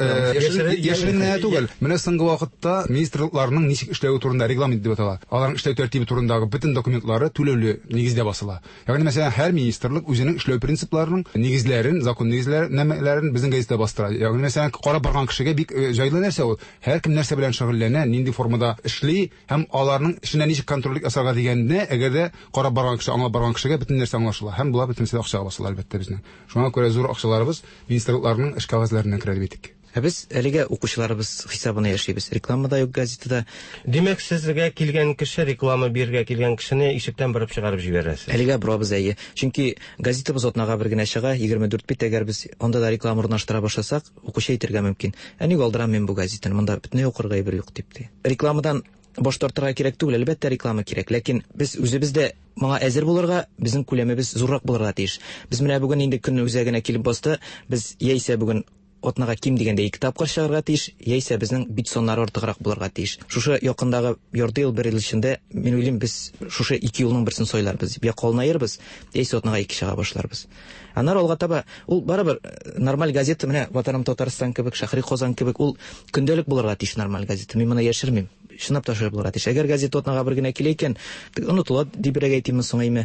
яшеренә түгел. Менә соңгы вакытта министрлыкларның ничек эшләү турында регламент дип атала. Аларның эшләү тәртибе турындагы бөтен документлары түләүле нигездә басыла. Ягъни мәсәлән, һәр министрлык үзенең эшләү принципларының нигезләрен, закон нигезләрен безнең газетада бастыра. Ягъни мәсәлән, карап барган кешегә бик җайлы нәрсә ул. Һәр кем нәрсә белән шөгыльләнә, нинди формада эшли һәм аларның эшенә ничек контрольлек асарга дигәнне, әгәр дә карап барган кеше, аңлап барган кешегә бөтен нәрсә аңлашыла. Һәм була бөтен нәрсә акчага басыла әлбәттә безнең. Шуңа күрә зур акчаларыбыз министрлыкларның эш кагазьләреннән керә дип әйтик. Без әлегә укучыларыбыз хисабына яшибез. Рекламада юк, газетада. Димәк, сезгә килгән кеше, реклама бирергә килгән кешене ишектән барып чыгарып җибәрәсез. Әлегә барабыз әйе. Чөнки газетабыз атнага бер генә чыга, 24 бит, әгәр без анда да реклама урнаштыра башласак, укучы әйтергә мөмкин. Ник алдырам мен бу газетаны? Монда бөтенләй укырга әйбер юк дип. Рекламадан баш тартырга кирәк түгел, әлбәттә реклама кирәк, ләкин без үзебез дә моңа әзер булырга, безнең күләмебез зуррак булырга тиеш. Без менә бүген инде көн үзәгенә килеп басты, без яисә бүген атнага ким дигәндә 2 тапкыр чыгарга тиеш, яисә безнең бит соннары артыграк булырга тиеш. Шушы якындагы ярты ел, 1 ел эчендә, мин уйлыйм, без шушы 2 елның берсен сойларбыз, я калнаербыз, яисә атнага 2 чыга башларбыз. Аннары алга таба ул барыбер нормаль газета, менә Ватаным Татарстан кебек, Шәһри Казан кебек, ул көндәлек булырга тиеш нормаль газета. Мин моны яшермим. Шунап та шулай булырга тиеш. Әгәр газета атнага бер генә килә икән, онытыла дип әйтимме соң әйме.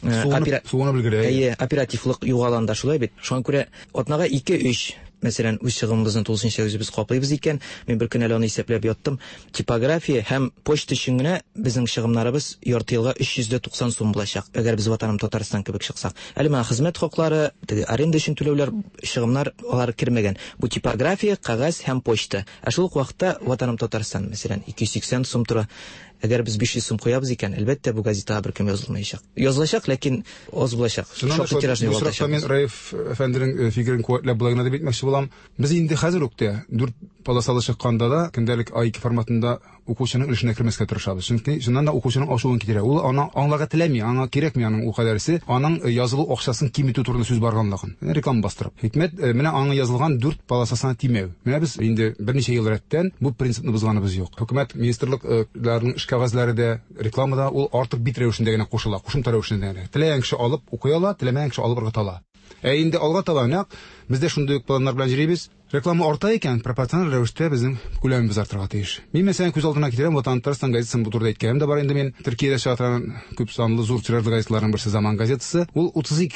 Сугына белгерә. Әйе, оперативлык югаланда шулай бит. Шуңа күрә атнага 2-3 мәсәлән, үз чыгымыбызны тулысынча үзебез каплыйбыз икән, мен бер көн әле аны исәпләп яттым. Типография һәм почта өчен генә безнең чыгымнарыбыз ярты елга 390 сум булачак. Әгәр без Ватаным Татарстан кебек чыксак. Әле менә хезмәт хаклары, аренда өчен түләүләр, чыгымнар алар кирмәгән. Бу типография, кагаз һәм почта. Ә шул ук вакытта Ватаным Татарстан, мәсәлән, 280 сум тора. Әгәр без 500 сум куябыз икән, әлбәттә бу газетага бер кем язылмаячак. Язылачак, ләкин аз булачак. Шушы тиражны югалтачак. Мен Раиф әфәнденең фикерен куәтләп булган дип әйтмәкче булам. Без инде хәзер үк тә 4 полосалы чыкканда да көндәлек A2 форматында укучының эшенә кирмәскә тырышабыз. Чөнки шуннан да укучының ашуын китерә. Ул аны аңларга теләми, аңа кирәкми аның ул кадәрсе, аның язылу акчасын киметү турында сүз барганлыгын. Реклама бастырып. Хикмәт менә аңа язылган 4 полосасына тимәү. Менә без инде берничә ел рәттән бу принципны бузганыбыз юк. Хөкүмәт министрлыкларның эш кагазьләре дә рекламада ул артык бит рәвешендә генә кушыла, кушымта рәвешендә генә. Теләгән кеше алып укый ала, теләмәгән кеше алып ыргытала. Инде алга таба нәкъ бездә шундый планнар белән йөрибез. Реклама арта икән, пропорциональ рәвештә безнең күләмебез артырга тиеш. Мин мәсәлән күз алдына китерәм, Ватан Татарстан газетасын бу турыда әйткәнем дә бар инде мен. Төркиядә чыга торган күп санлы зур тиражлы газеталарның берсе Заман газетасы. Ул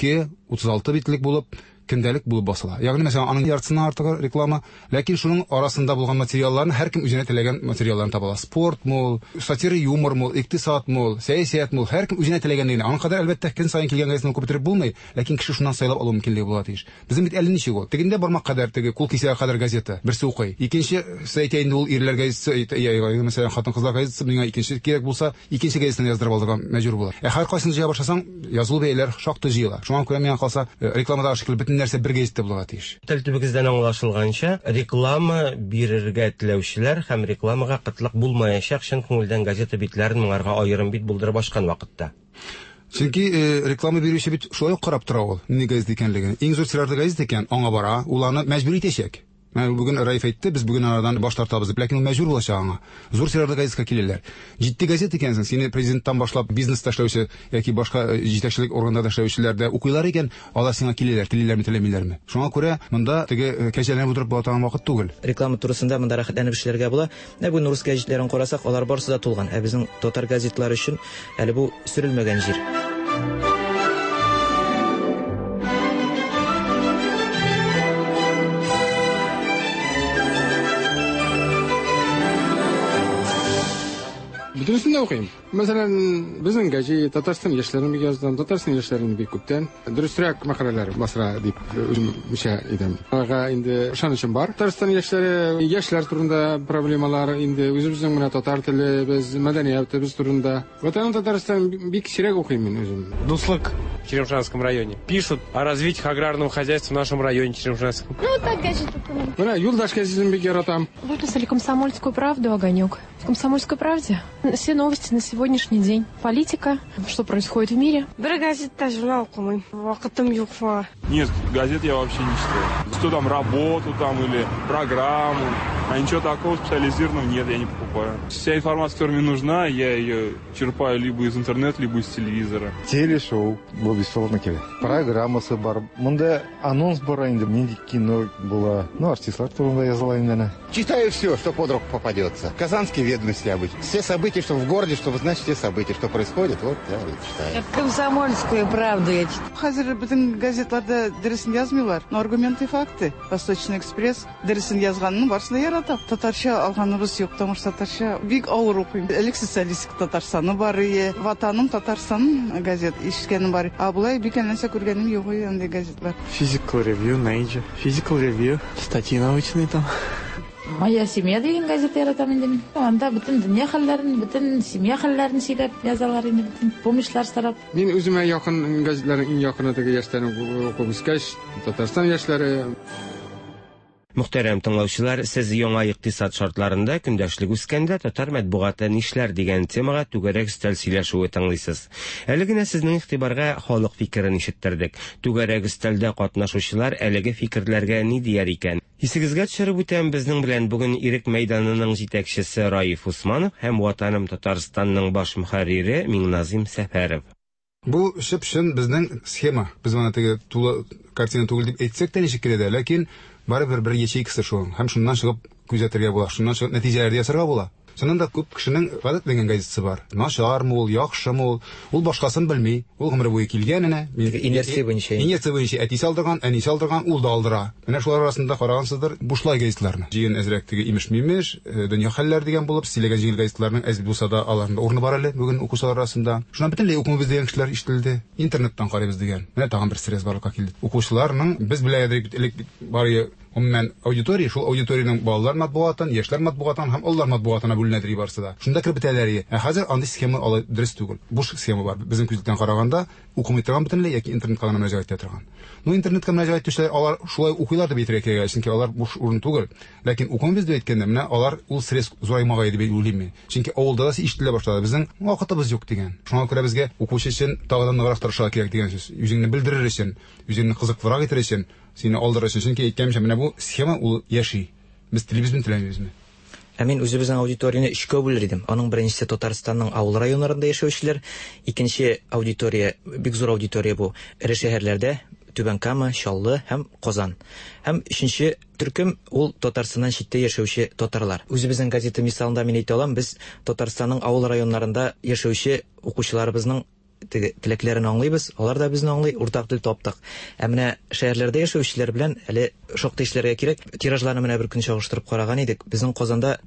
32-36 битлек булып, көндәлек булып басыла. Ягъни мәсәлән аның яртысына артык реклама, ләкин шуның арасында булган материалларны һәр кем үзенә теләгән материалларны таба ала. Спорт мул, сатира, юмор мул, икътисад мул, сәясәт мул, һәр кем үзенә теләгәнне. Аның кадәр әлбәттә көн саен килгән газетаны күптереп булмый, ләкин кеше шуннан сайлап алу мөмкинлеге була тиеш. Безнең бит әле ничек ул? Тегендә бармак кадәр, теге кул кисәгә кадәр газета, берсе укый. Икенче сәйттә инде ул ирләр газетасы, мәсәлән хатын-кызлар газетасы, миңа икенче кирәк булса, икенче газетаны яздырып алырга мәҗбүр була. Һәр кайсын җыя башласаң, язылу бәяләр шактый җыела. Шуңа күрә миңа калса рекламада шикелле бөтен бөтен нәрсә бер гәзиттә булырга тиеш. Тәртибегездән аңлашылганча, реклама бирергә теләүчеләр һәм рекламага кытлык булмаячак чын күңелдән газета битләрен моңарга аерым бит булдырып ашкан вакытта. Чөнки реклама бирүче бит шулай ук карап тора ул, ни газета икәнлеген. Иң зур сырлы газета икән, аңа бара, уларны мәҗбүр итәчәк. Мен бүген Раиф әйтте, без бүген арадан баш тартабыз, ләкин ул мәҗбүр булачак аңа. Зур сырлы газетка киләләр. Җитди газета икәнсең, сине президенттан башлап бизнеста эшләүче яки башка җитәкчелек органнарында эшләүчеләр дә укыйлар икән, алар сиңа киләләр, телиләрме, теләмиләрме. Шуңа күрә монда теге кәҗәләрне булдырып батаган вакыт түгел. Реклама турысында монда рәхәтләнеп эшләргә була. Бүген рус гәзитләрен карасак, алар барысы да тулган. Безнең татар газетлары өчен әле бу сөрелмәгән җир. Дөресен укыйм. Мәсәлән, безнең газета Татарстан яшьләрен бик яздан, Татарстан яшьләрен бик күптән дөресрәк мәкаләләр басыра дип мишә идем. Ага инде ышанычым бар. Татарстан яшьләр турында проблемалар инде үзебезнең менә татар теле, без мәдәниятебез турында. Ватан Татарстан бик сирәк укыйм мин үзем. Дуслык в Черемшанском районе. Пишут о развитии аграрного хозяйства в нашем районе Черемшанском. Ну, так газету. Менә Юлдаш газетын бик яратам. Выписали «Комсомольскую правду», «Огонек». В «Комсомольской правде» все новости на сегодняшний день. Политика, что происходит в мире. Бір газетта журнал оқымаймын. Вақытым жоқ па. Нет, газет я вообще не читаю. Что там, работу там или программу. А ничего такого специализированного нет, я не покупаю. Вся информация, которая мне нужна, я ее черпаю либо из интернета, либо из телевизора. Телешоу был бесплатно келе. Программасы бар. Мында анонс бар инде. Менде кино было. Ну, артистлар турында языла инде. Читаю все, что под руку попадется. Казанские ведомости обычно. Все события, что в городе, чтобы знать все события, что происходит, вот я читаю. Комсомольскую правду я читаю. Хәзер бөтен газетларда дөресен язмыйлар. Но аргументы и факты. Восточный экспресс дөресен язганның барысына яратам. Татарча алганыбыз юк, потому что татарча бик авыр укыйм. Элек социалистик Татарстаны бар ие. Ватаным Татарстан газет ишкәнем бар. Булай бик нәрсә күргәнем юк инде газетлар. Physical review, Nature. Physical review. Статьи научные там. Моя семья деген газета яратам инде мин. Анда бөтен дөнья хәлләрен, бөтен семья хәлләрен сөйләп язалар инде, бөтен помышлар сорап. Мин үземә якын газетларның иң якыны теге яшьләрнең укыгыскач Татарстан яшьләре. Мөхтәрәм тыңлаучылар, сез яңа икътисад шартларында көндәшлек үскәндә татар матбугаты нишләр дигән темага түгәрәк өстәл сөйләшүе тыңлыйсыз. Әле генә сезнең игътибарга халык фикерен ишеттердек. Түгәрәк өстәлдә катнашучылар әлеге фикерләргә ни дияр икән? Исегезгә төшереп үтәм, безнең белән бүген Ирек мәйданының җитәкчесе Раиф Усманов һәм Ватаным Татарстанның баш мөхәррире Миңназим Сәфәров. Бу шып-шын безнең схема. Без моны теге тулы картина түгел дип әйтсәк тә ничек килә дә, ләкин барыбер бер ячейкасы шул. Һәм шуннан чыгып күзәтергә була, шуннан чыгып нәтиҗәләрне ясарга була. Шуннан да күп кешенең гадәтләнгән газетасы бар. Начармы ул, яхшымы ул? Ул башкасын белми. Ул гомере буе килгәненә, инерция буенча әтисе алдырган, әнисе алдырган, ул да алдыра. Менә шулар арасында карагансыздыр, бушлай газетларны. Җыен әзрәк теге имеш-мимеш, дөнья хәлләр дигән булып, сөйләгән җиңел газетларның әз булса да аларында урыны бар әле бүген укучылар арасында. Шуннан бөтенләй укымыбыз дигән кешеләр ишетелде. Интернеттан карыйбыз дигән. Менә тагын бер стресс барлыкка килде. Укучыларның без беләдек бары Уммен аудитория, шул аудиторияның балалар матбугатын, яшьләр матбугатын һәм оллар матбугатына бүленәдер барсы да. Шунда киреп бетәләр. Хәзер андый схема алай дөрес түгел. Буш схема бар. Безнең күздән караганда укымый торган бөтенләй яки интернетка гына мөрәҗәгать итә торган. Ну интернетка мөрәҗәгать итүчеләр алар шулай укыйлар дип әйтергә кирәк, чөнки алар буш урын түгел. Ләкин укымыбыз дип әйткәндә менә алар ул стресс зураймагай дип уйлыйм мин. Чөнки авылда да ишетелә башлады. Безнең вакытыбыз юк дигән. Шуңа күрә безгә укучы өчен тагыдан ныграк тырышырга кирәк дигән сүз. Үзеңне белдерер өчен, үзеңне кызыклырак итер өчен сине алдырыр өчен, чөнки әйткәнчә менә бу схема ул яши. Без телебезне теләмибезме? Мин үзебезнең аудиторияны өчкә бүлер идем. Аның беренчесе Татарстанның авыл районнарында яшәүчеләр, икенче аудитория, бик зур аудитория бу ире шәһәрләрдә, Түбән Кама, Чаллы һәм Казан. Һәм өченче төркем ул Татарстаннан читтә яшәүче татарлар. Үзебезнең газета мисалында мин әйтә алам, без Татарстанның авыл районнарында яшәүче укучыларыбызның теләкләрен аңлыйбыз, алар да безне аңлый, уртак тел таптык. Менә шәһәрләрдә яшәүчеләр белән әле шактый эшләргә кирәк. Тиражларны менә бер көн чагыштырып караган идек. Безнең Казанда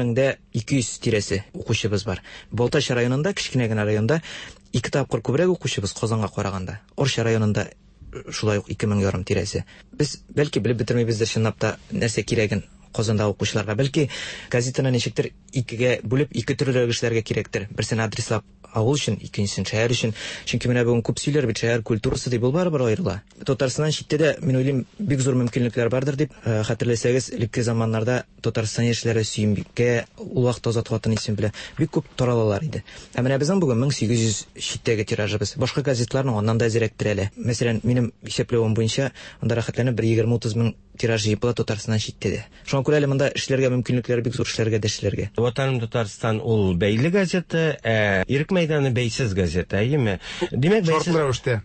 1200 тирәсе укучыбыз бар. Балтач районында, кичкенә генә районда 2 тапкыр күбрәк укучыбыз Казанга караганда. Орча районында шулай ук 2000 тирәсе. Без бәлки белеп бетермибездер чынлап та нәрсә кирәген Казанда укучыларга. Бәлки газетаны ничектер икегә бүлеп, ике төрле эшләргә кирәктер. Берсен адреслап авыл өчен, икенчесен шәһәр өчен. Чөнки менә бүген күп сөйләр бит шәһәр культурасы дип ул барыбер аерыла. Татарстаннан читтә дә мин уйлыйм бик зур мөмкинлекләр бардыр дип хәтерләсәгез, элекке заманнарда Татарстан яшьләре Сөембиккә ул вакыт Азат хатын исем белән бик күп таралалар иде. Ә менә безнең бүген 1800 читтәге тиражыбыз. Башка газетларның аннан да зирәктер әле. Мәсәлән, минем исәпләвем буенча анда рәхәтләнеп 20-30 мең тираж җыйпыла Татарстаннан читтә. Шуңа күрә әле монда эшләргә мөмкинлекләр бик зур, эшләргә дәшләргә. Ватаным Татарстан ул бәйле газета, Ирек мәйданы бәйсез газета, әйеме? Димәк, бәйсез рәвештә.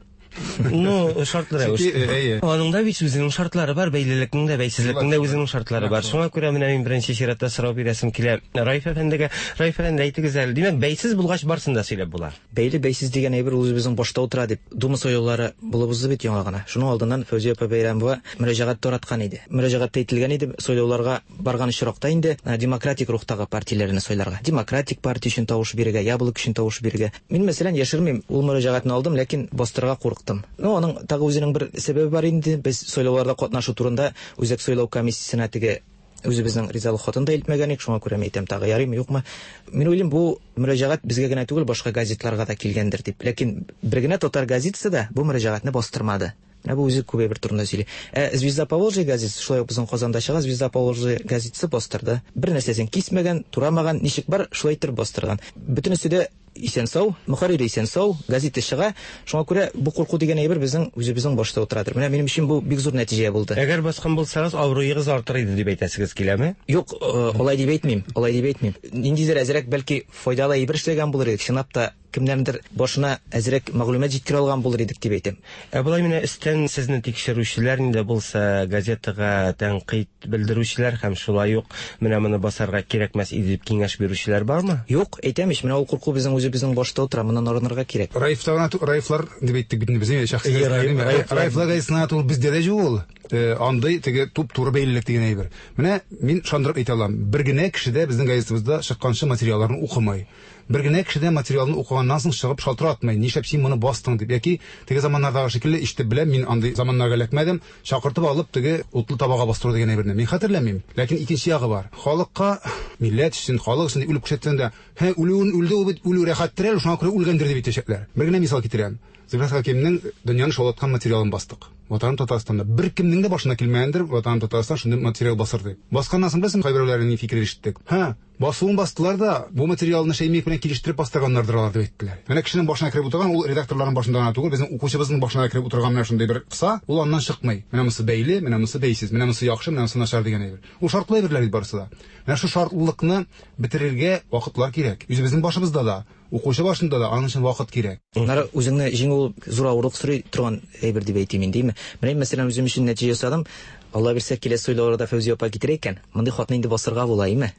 Ну, шартлы рәвештә. Аның да бит үзенең шартлары бар, бәйлелекнең дә, бәйсезлекнең дә үзенең шартлары бар. Шуңа күрә менә мин беренче чиратта сорау бирәсем килә. Раиф әфәндегә, Раиф әфәнде әйтегез әле. Димәк, бәйсез булгач барсын да сөйләп була. Бәйле бәйсез дигән әйбер ул безнең башта утыра дип Дума союллары булып узды бит яңа гына. Шуның алдыннан Фәүзия апа Бәйрәмова мөрәҗәгать тараткан иде. Мөрәҗәгатьтә әйтелгән иде, сойлауларга барган очракта инде демократик рухтагы партияләрне сойларга. Демократик партия өчен тавыш бирергә, Яблык өчен тавыш бирергә. Мин мәсәлән яшермим, ул мөрәҗәгатьне алдым, ләкин бастырырга курыктым. Ну, аның тагы үзенең бер сәбәбе бар инде. Без сойлауларда катнашу турында үзәк сойлау комиссиясенә теге үзебезнең ризалык хатын да илтмәгән ик, шуңа күрә әйтәм, тагы ярыймы, юкмы. Мин уйлыйм, бу мөрәҗәгать безгә генә түгел, башка газетларга да килгәндер дип. Ләкин бер генә татар газетасы да бу мөрәҗәгатьне бастырмады. Менә бу үзе күбе бер турында сөйли. Звезда Поволжья газетасы, шулай ук безнең Казанда чыга Звезда Поволжья газетасы бастырды. Бер нәрсәсен кисмәгән, турамаган, ничек бар, шулай итеп бастырган. Бөтенесе дә исән-сау, мөхәррир исән-сау, газета чыга. Шуңа күрә бу курку дигән әйбер безнең үзебезнең башта утырадыр. Менә минем өчен бу бик зур нәтиҗә булды. Әгәр баскан булсагыз, авыруыгыз артыр иде дип әйтәсегез киләме? Юк, алай дип әйтмим. Алай дип әйтмим. Ниндидер әзрәк бәлки файдалы әйбер эшләгән булыр идек. Чынлап та кемнәрнедер башына әзрәк мәгълүмат җиткерә алган булыр идек дип әйтәм. Булай менә өстән сезне тикшерүчеләр инде булса, газетага тәнкыйть белдерүчеләр һәм шулай ук менә моны басарга кирәкмәс иде дип киңәш бирүчеләр бармы? Юк, әйтәм ич, менә ул курку безнең үзебезнең башта утыра, моннан арынырга кирәк. Раифлар дип әйттек бит безнең шәхси. Раифлар газетасына ул бездә дә җул. Андай теге туп-туры бәйлелек дигән әйбер. Менә мин шандырып әйтә алам. Бер генә кешедә безнең газетабызда чыкканчы материалларны укымый. Бер генә кешедә материалны укыганнан соң чыгып шалтыратмый. Нишләп син моны бастың дип. Яки теге заманнардагы шикелле ишетеп беләм, мин андый заманнарга эләкмәдем. Чакыртып алып теге утлы табага бастыру дигән әйберне мин хәтерләмим. Ләкин икенче ягы бар. Халыкка, милләт өчен, халык өчен үлеп күрсәткәндә, үлде ул бит үлү рәхәттер, шуңа күрә үлгәндер дип әйтәчәкләр. Бер генә мисал китерәм. Зөфәр Хәкимнең дөньяны шаулаткан материалын бастык. Ватаным Татарстанда бер кемнең дә башына килмәгәндер, Ватаным Татарстан шундый материал басырды. Басканнан соң беләсең, кайберләрнең фикерен ишеттек. Басуын бастылар да, бу материалны Шәймиев белән килештереп бастырганнардыр алар дип әйттеләр. Менә кешенең башына кирип утырган, ул редакторларның башында гына түгел, безнең укучыбызның башына кирип утырган менә шундый бер кыса, ул аннан чыкмый. Менә монысы бәйле, менә монысы бәйсез, менә монысы яхшы, менә монысы начар дигән әйбер. Ул шартлы әйберләр бит барысы да. Менә шу шартлылыкны битерергә вакытлар кирәк. Үзебезнең башыбызда да, укучы башында да аның өчен вакыт кирәк. Нары үзеңне җиңү зур авырлык сорый торган әйбер дип әйтим инде. Менә мәсәлән үзем өчен нәтиҗә ясадым. Алла бирсә киләсе сойлауларда Фәүзия апа китер икән. Мондый хатны инде басырга була, име?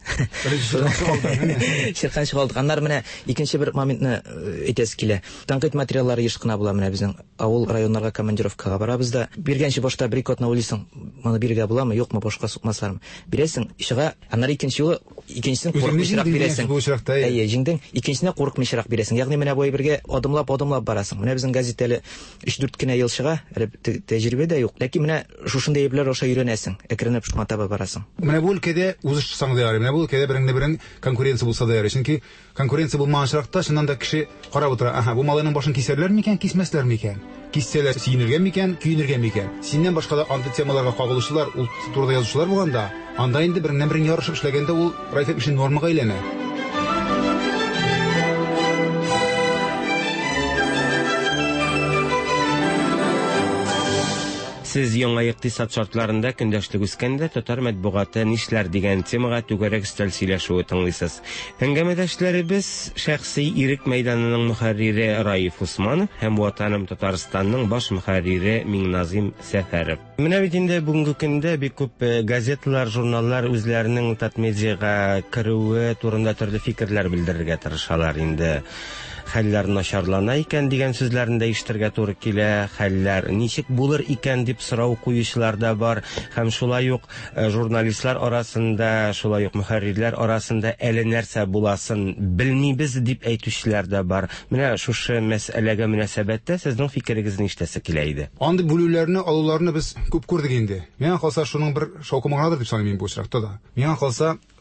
Ширхан чыгалдыганнар менә икенче бер моментны әйтәс килә. Тәнкыйть материаллары еш кына була менә безнең авыл районнарга командировкага барабыз да. Биргәнче башта бер ике атна уйлыйсың, моны бирергә буламы, юкмы, башка сукмаслармы? Бирәсең, чыга, аннары икенче юлы икенчесен курыкмыйчрак бирәсең. Җиңдең, икенчесенә курыкмыйчрак бирәсең. Ягъни менә бу әйбергә адымлап барасың. Менә безнең газета әле 3-4 кенә ел чыга, әле тәҗрибә дә юк. Ләкин менә шушындый әйберләр аша өйрәнәсең. Әкренләп шуңа таба барасың. Менә бу өлкәдә узышсаң да ярый. Менә бу өлкәдә берәң конкуренция булса да ярый. Чөнки конкуренция булмаганчракта чыннан да кеше карап утыра. Бу малайның башын кисәрләр микән, кисмәсләр микән? Киссәләр сөенергә микән, көенергә микән? Синнән башка да андый темаларга кагылышулар, ул турыда язучылар булганда, анда инде береннән-бер ярышып эшләгәндә ул Раиф өчен нормага әйләнә. Сез яңа икътисад шартларында көндәшлек үскәндә татар матбугаты нишләр дигән темага түгәрәк өстәл сөйләшүе тыңлыйсыз. Әңгәмәдәшләребез шәхси Ирек мәйданының мөхәррире Раиф Усманов һәм Ватаным Татарстанның баш мөхәррире Миңназим Сәфәров. Менә бит инде бүгенге көндә бик күп газеталар, журналлар үзләренең татмедиага керүе турында төрле фикерләр белдерергә тырышалар инде. Хәлләр начарлана икән дигән сүзләрне дә ишетергә туры килә. Хәлләр ничек булыр икән дип сорау куючылар да бар. Һәм шулай ук журналистлар арасында, шулай ук мөхәррирләр арасында әле нәрсә буласын белмибез дип әйтүчеләр дә бар. Менә шушы мәсьәләгә мөнәсәбәттә сезнең фикерегезне ишетәсе килә иде. Андый бүлүләрне, алуларны без күп күрдек инде. Миңа калса шуның бер шаукымыгадыр дип саныйм мин бу очракта да. Миңа калса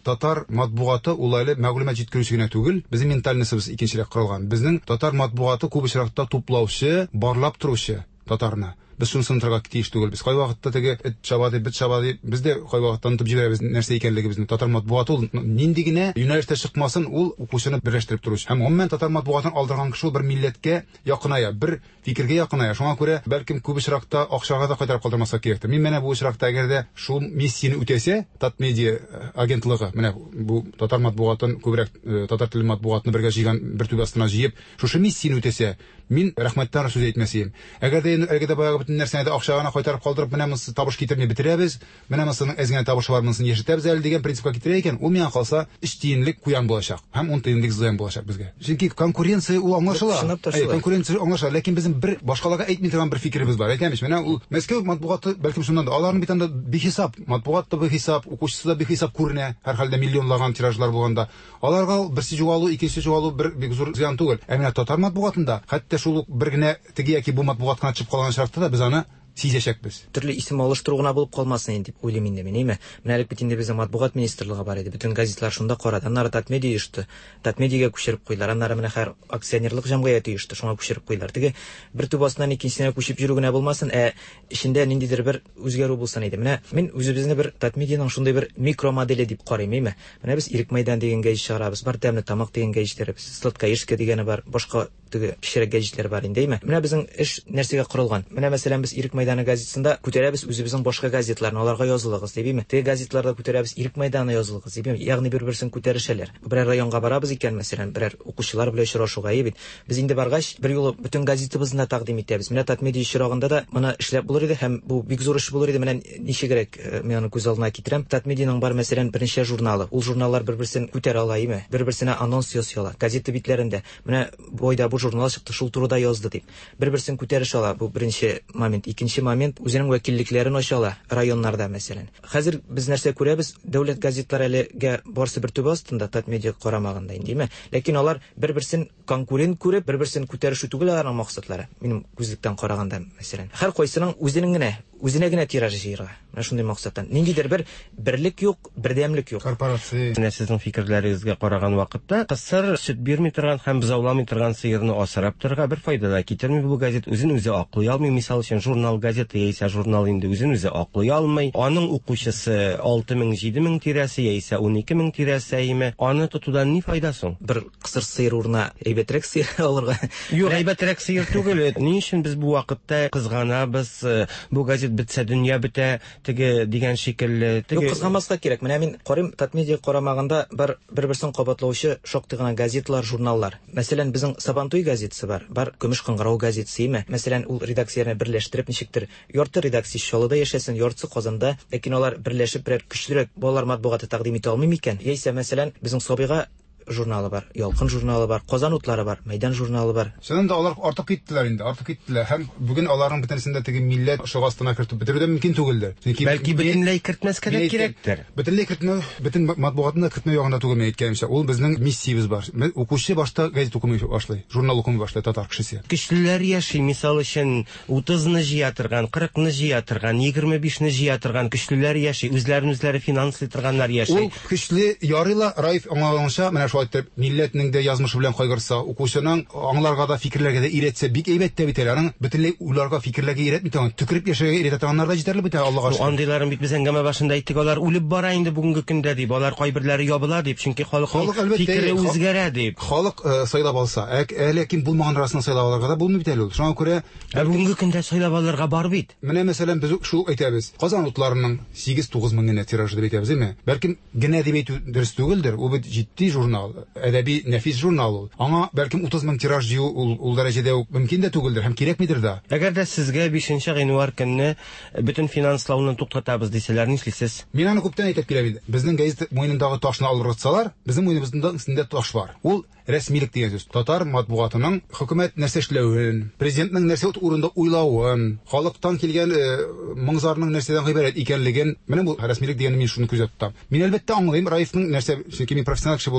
татар матбугаты улайлы мәгълүмат җиткерүче генә түгел, безнең ментальностыбыз икенчерәк корылган. Безнең татар матбугаты күп очракта туплаучы, барлап торучы татарны. Без шуны сынтырга тиеш түгел. Без кай вакытта теге эт чабады, бит чабады, без дә кай вакытта онытып җибәрәбез нәрсә икәнлегебезне. Татар матбугаты ул нинди генә юнәлештә чыкмасын, ул укучыны берләштереп торучы. Һәм гомумән татар матбугатын алдырган кеше ул бер милләткә якыная, бер фикергә якыная. Шуңа күрә бәлкем күп очракта акчага да кайтарып калдырмаска кирәктер. Мин менә бу очракта әгәр дә шул миссияны үтәсә, Татмедиа агентлыгы, менә бу татар матбугатын күбрәк татар теле матбугатны бергә җыйган бер түбә астына җыеп, шушы миссияны үтәсә, мин рәхмәттән сүз әйтмәсем. Әгәр дә әлегә баягы бөтен нәрсәне дә акчага кайтарып калдырып, менә монсы табыш китерми битерәбез, менә монсының әзгән табышы бар, монсын яшетәбез әле дигән принципка китерә икән, ул миңа калса 3 тиенлек куян булачак һәм 10 тиенлек зыян булачак безгә. Чөнки конкуренция ул аңлашыла. Конкуренция аңлашыла, ләкин безнең бер башкаларга әйтми торган бер фикеребез бар. Әйтәмеш, менә ул Мәскәү матбугаты бәлкем шуннан да аларның бит анда бихисап, матбугат та бихисап, укучысы да бихисап күренә, һәр хәлдә миллионлаган тиражлар булганда. Аларга берсе югалу, икенче югалу бер бик зур зыян түгел. Ә менә татар матбугатында хәтта шул бер генә теге яки бу матбугатка чыгып калган шартта да без аны сизәчәкбез. Төрле исем алыштыруына булып калмасын инде дип уйлыйм инде мин, әйме? Менә әле бит инде безнең матбугат министрлыгы бар иде. Бүтән газетлар шунда карады. Аннары Татмедиа иште. Татмедиага күчереп куйлар. Аннары менә һәр акционерлык җәмгыяте иште. Шуңа күчереп куйлар. Теге бер төбасыннан икенчесенә күчеп йөрү генә булмасын, эчендә ниндидер бер үзгәрү булсын иде. Менә мин үзебезне бер Татмедианың шундай бер микро модели дип карыйм, әйме? Менә без Ирек Мәйдан дигән гәҗит чыгарабыз. Бар тәмле тамак дигән гәҗитләрбез. Сладкаешка дигәне бар. Башка теге кичерәк гәҗитләр бар инде, әйме? Менә безнең эш нәрсәгә корылган? Менә мәсәлән без Ирек Мәйданы газетасында күтәрәбез үзебезнең башка газетларны, аларга язылыгыз дибеме? Теге газетларда күтәрәбез Ирек Мәйданы язылыгыз дибеме? Ягъни бер-берсен күтәрешәләр. Берәр районга барабыз икән, мәсәлән, берәр укучылар белән очрашуга бит. Без инде баргач, бер юлы бүтән газетабызны тәкъдим итәбез. Менә Татмедиа чирагында да моны эшләп булыр иде һәм бу бик зур эш булыр иде. Менә ничегрәк мен аны күз алдына китерәм. Татмедианың бар мәсәлән беренче журналы. Ул журналлар бер-берсен күтәрә ала име? Бер-берсенә анонс ясыйлар. Газета битләрендә. Менә бойда бу журнал чыкты, шул турыда язды дип. Бер-берсен күтәреш ала. Бу беренче момент. Икенче момент үзенең вәкиллекләрен ачала районнарда мәсәлән. Хәзер без нәрсә күрәбез? Дәүләт газетлары әлегә барсы бер төбә астында Татмедиа карамагында инде, ләкин алар бер-берсен конкурент күреп, бер-берсен күтәрешү түгел аларның максатлары. Минем күзлектән караганда мәсәлән. Һәр кайсының үзенә генә тираж җыярга. Менә шундый максаттан. Ниндидер бер берлек юк, бердәмлек юк. Корпорация. Менә сезнең фикерләрегезгә караган вакытта кысыр сөт бирми торган һәм бузауламый торган сыерны асрап торырга бер файда да китерми бу газет үзен үзе аклый алмый. Мисал өчен журнал газета яисә журнал инде үзен үзе аклый алмый. Аның укучысы 6000-7000 тирәсе яисә 12000 тирәсе әйме. Аны тотудан ни файда соң? Бер кысыр сыер урына әйбәтрәк сыер алырга. Юк, әйбәтрәк сыер түгел. Ни өчен без бу вакытта кызганабыз? Бу газет бетсә дөнья бетә, теге дигән шикелле. Юк, кызганмаска кирәк. Менә мин карыйм, Татмедиа карамагында бер-берсен кабатлаучы шактый гына газетлар, журналлар. Мәсәлән, безнең Сабантуй газетасы бар Көмеш кыңгырау газетасы име. Мәсәлән, ул редакцияне берләштереп ничектер, ярты редакция Чаллыда яшәсен, яртысы Казанда, ләкин алар берләшеп берәр көчлерәк балалар матбугаты тәкъдим итә алмый микән? Яисә мәсәлән, безнең Сабыйга журналы бар, Ялкын журналы бар, Казан утлары бар, Мәйдан журналы бар. Шуннан да алар артык киттеләр инде, Һәм бүген аларның бөтенсендә теге милләт шугастына кертеп бетерү дә мөмкин түгелдер. Бәлки бөтенләй кертмәскә дә кирәктер. Бөтенләй кертмәү, бөтен матбугатны кертмәү ягында түгел әйткәнчә. Ул безнең миссиябез бар. Укучы башта газета укымый башлый, журнал укымый башлый татар кешесе. Кешеләр яши, мисал өчен 30-ны җыя торган, 40-ны җыя торган, 25-ны җыя торган кешеләр яши, үзләрен финанслый торганнар яши. Ул кешеле ярыла Раиф аңлаганча, менә шулай итеп милләт дә язмышы белән кайгырса, укучының аңларга да фикерләргә дә иретсә, бик әйбәт тә бит әле. Бөтенләй уйларга, фикерләргә иретми торган, төкереп яшәргә иретә торганнар да җитәрлек бит Аллага шөкер. Андыйларын бит без әңгәмә башында әйттек, алар үлеп бара инде бүгенге көндә дип, алар кайберләре ябыла дип, чөнки халыкның фикере үзгәрә дип. Халык сайлап алса, ләкин булмаган расын сайлап алырга да булмый бит әле ул. Шуңа күрә бүгенге көндә сайлап алырга бар бит. Менә мәсәлән без шул әйтәбез. Казан утларының 8-9 мең генә тиражы дип әйтәбез, әйме? Бәлкем генә дип әйтү дөрес түгелдер. Ул бит җитди журнал, әдәби нәфис журнал. Аңа бәлкем 30 мең тираж җыю ул дәрәҗәдә мөмкин дә түгелдер һәм кирәкмидер дә. Әгәр дә сезгә 5 гыйнвар көнне бөтен финанслауны туктатабыз дисәләр, нишлисез? Мин аны күптән әйтеп киләм инде. Безнең газета муенындагы ташны алырсалар, безнең муеныбызда өстендә таш бар. Ул рәсмилек дигән сүз. Татар матбугатының хөкүмәт нәрсә эшләвен, президентның нәрсә урында уйлавын, халыктан килгән моңзарның нәрсәдән гыйбарәт икәнлеген, менә бу рәсмилек дигәнне мин шуны күзәтеп тотам. Мин әлбәттә аңлыйм Раифның нәрсә, чөнки мин профессионал кеше буларак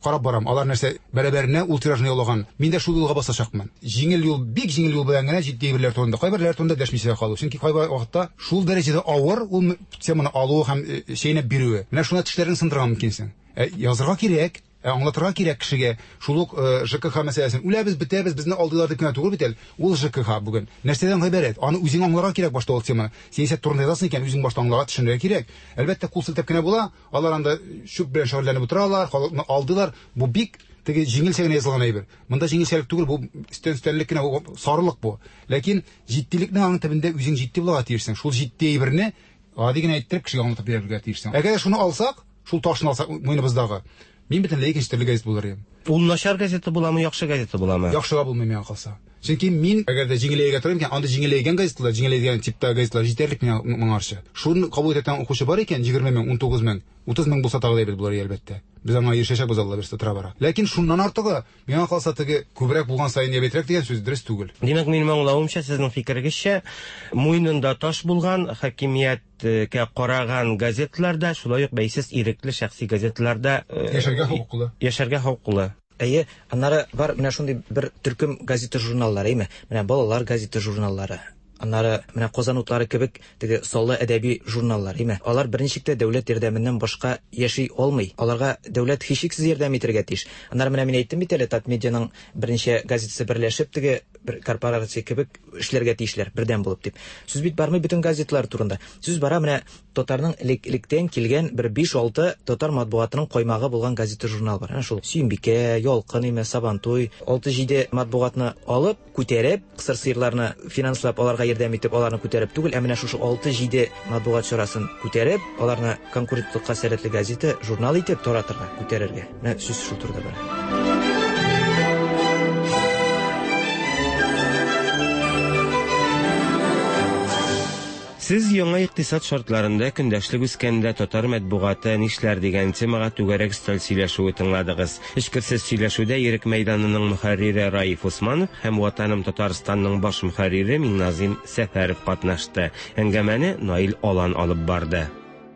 карап барам. Алар нәрсә бәрабәренә ул тиражны яулаган. Мин дә шул юлга басачакмын. Җиңел юл, бик җиңел юл белән генә җитди берләр турында. Кайберләр турында дәшмисә калу. Чөнки кайбер вакытта шул дәрәҗәдә авыр ул теманы алу һәм шәйнәп бирүе. Менә шуны тешләрен сындырган мөмкинсең. Язырга кирәк. Аңлатырга кирәк кешегә шул ук ЖКХ мәсьәләсен. Үләбез, бетәбез, безне алдылар дип кенә түгел бит әле. Ул ЖКХ бүген. Нәрсәдән гыйбарәт? Аны үзең аңларга кирәк башта ул теманы. Син турында язасың икән, үзең башта аңларга төшенергә кирәк. Әлбәттә, кул селтәп кенә була. Алар анда шуп белән шөгыльләнеп утыралар, халыкны алдылар. Бу бик теге җиңелчә генә язылган әйбер. Монда җиңелчәлек түгел, бу өстенлек кенә, сарылык бу. Ләкин җиттилекнең аның төбендә үзең җитди булырга тиешсең. Шул җитди әйберне гади генә әйттереп кешегә аңлатып бирергә тиешсең. Әгәр шуны алсак, шул ташны алсак муеныбыздагы, мин бөтенләй икенче төрле газета булыр идем. Ул начар газета буламы, яхшы газета буламы? Яхшыга булмый миңа калса. Чөнки мин әгәр дә җиңеләйгә торам икән, анда җиңеләйгән газеталар, җиңеләйгән типта газеталар җитәрлек миңа арчы. Шуны кабул итән укучы бар икән, 20 мең, 19 мең, 30 мең булса тагы да булыр әлбәттә. Без аңа ирешәчәкбез Алла берсе тора бара. Ләкин шуннан артыгы миңа калса теге күбрәк булган саен ябетрәк дигән сүз дөрес түгел. Димәк, минем аңлавымча, сезнең фикерегезчә, муйнында таш булган, хакимияткә караган газеталарда, шулай ук бәйсез ирекле шәхси газеталарда яшәргә хокуклы. Яшәргә хокуклы. Әйе, аннары бар менә шундый бер төркем газета журналлары, әйме? Менә балалар газета журналлары. Аннары менә Казан утлары кебек теге саллы әдәби журналлар, әйме? Алар берничек тә дәүләт ярдәменнән башка яши алмый. Аларга дәүләт һичшиксез ярдәм итәргә тиеш. Аннары менә мин әйттем бит әле, Татмедианың беренче газетасы берләшеп теге бер корпорация кебек эшләргә тиешләр бердәм булып дип. Сүз бит бармый бөтен газеталар турында. Сүз бара менә татарның электән килгән бер 5-6 татар матбугатының каймагы булган газета журнал бар. Шул Сөембикә, Ялкын, әйме, Сабантуй, 6-7 матбугатны алып, күтәреп, кысыр сыерларны финанслап аларга ярдәм итеп, аларны күтәреп түгел, ә менә шушы 6-7 матбугат чарасын күтәреп, аларны конкурентлыкка сәләтле газета, журнал итеп таратырга, күтәрергә. Менә сүз шул турыда бара. Сез яңа икътисад шартларында көндәшлек үскәндә татар матбугаты нишләр дигән темага түгәрәк стөл сөйләшүе тыңладыгыз. Эчкерсез сөйләшүдә Ирек мәйданының мөхәррире Раиф Усманов һәм Ватаным Татарстанның баш мөхәррире Минназим Сәфәров катнашты. Әңгәмәне Наил Алан алып барды.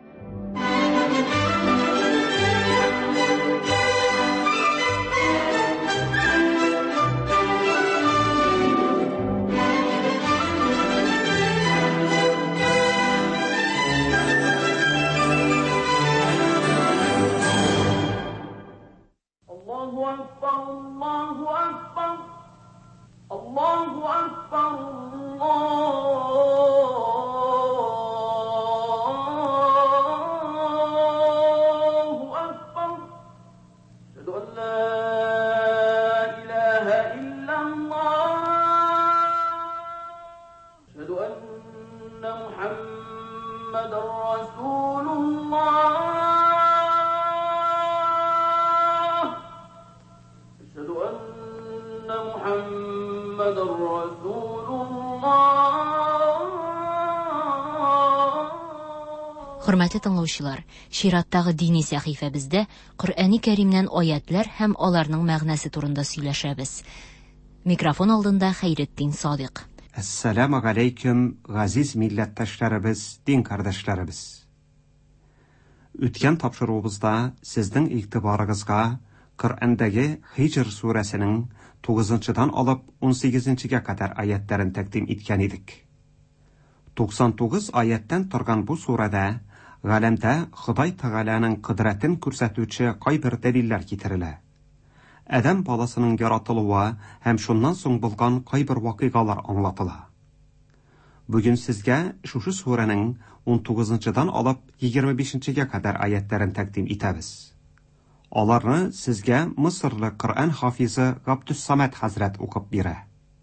Хөрмәтле тыңлаучылар, чираттагы дини сәхифәбездә Коръәни Кәримнән аятлар һәм аларның мәгънәсе турында сөйләшәбез. Микрофон алдында Хәйретдин Садык. Ассаламу алейкум, газиз милләттәшләребез, дин кардәшләребез. Үткән тапшыруыбызда сезнең игътибарыгызга Коръәндәге Хиҗр сүрәсенең 9-дан алып 18-гә кадәр аятларын тәкъдим иткән идек. 99 аяттан торган бу сүрәдә галәмдә Ходай Тәгаләнең кудрәтен күрсәтүче кайбер дәлилләр китерелә. Адәм баласының яратылуы һәм шуннан соң булган кайбер вакыйгалар аңлатыла. Бүген сезгә шушы сүрәнең 19-дан алып 25-гә кадәр аятларын тәкъдим итәбез. Аларны сезгә Мисырлы Коръән хафизы Габдус-Самад хәзрәт укып бирә.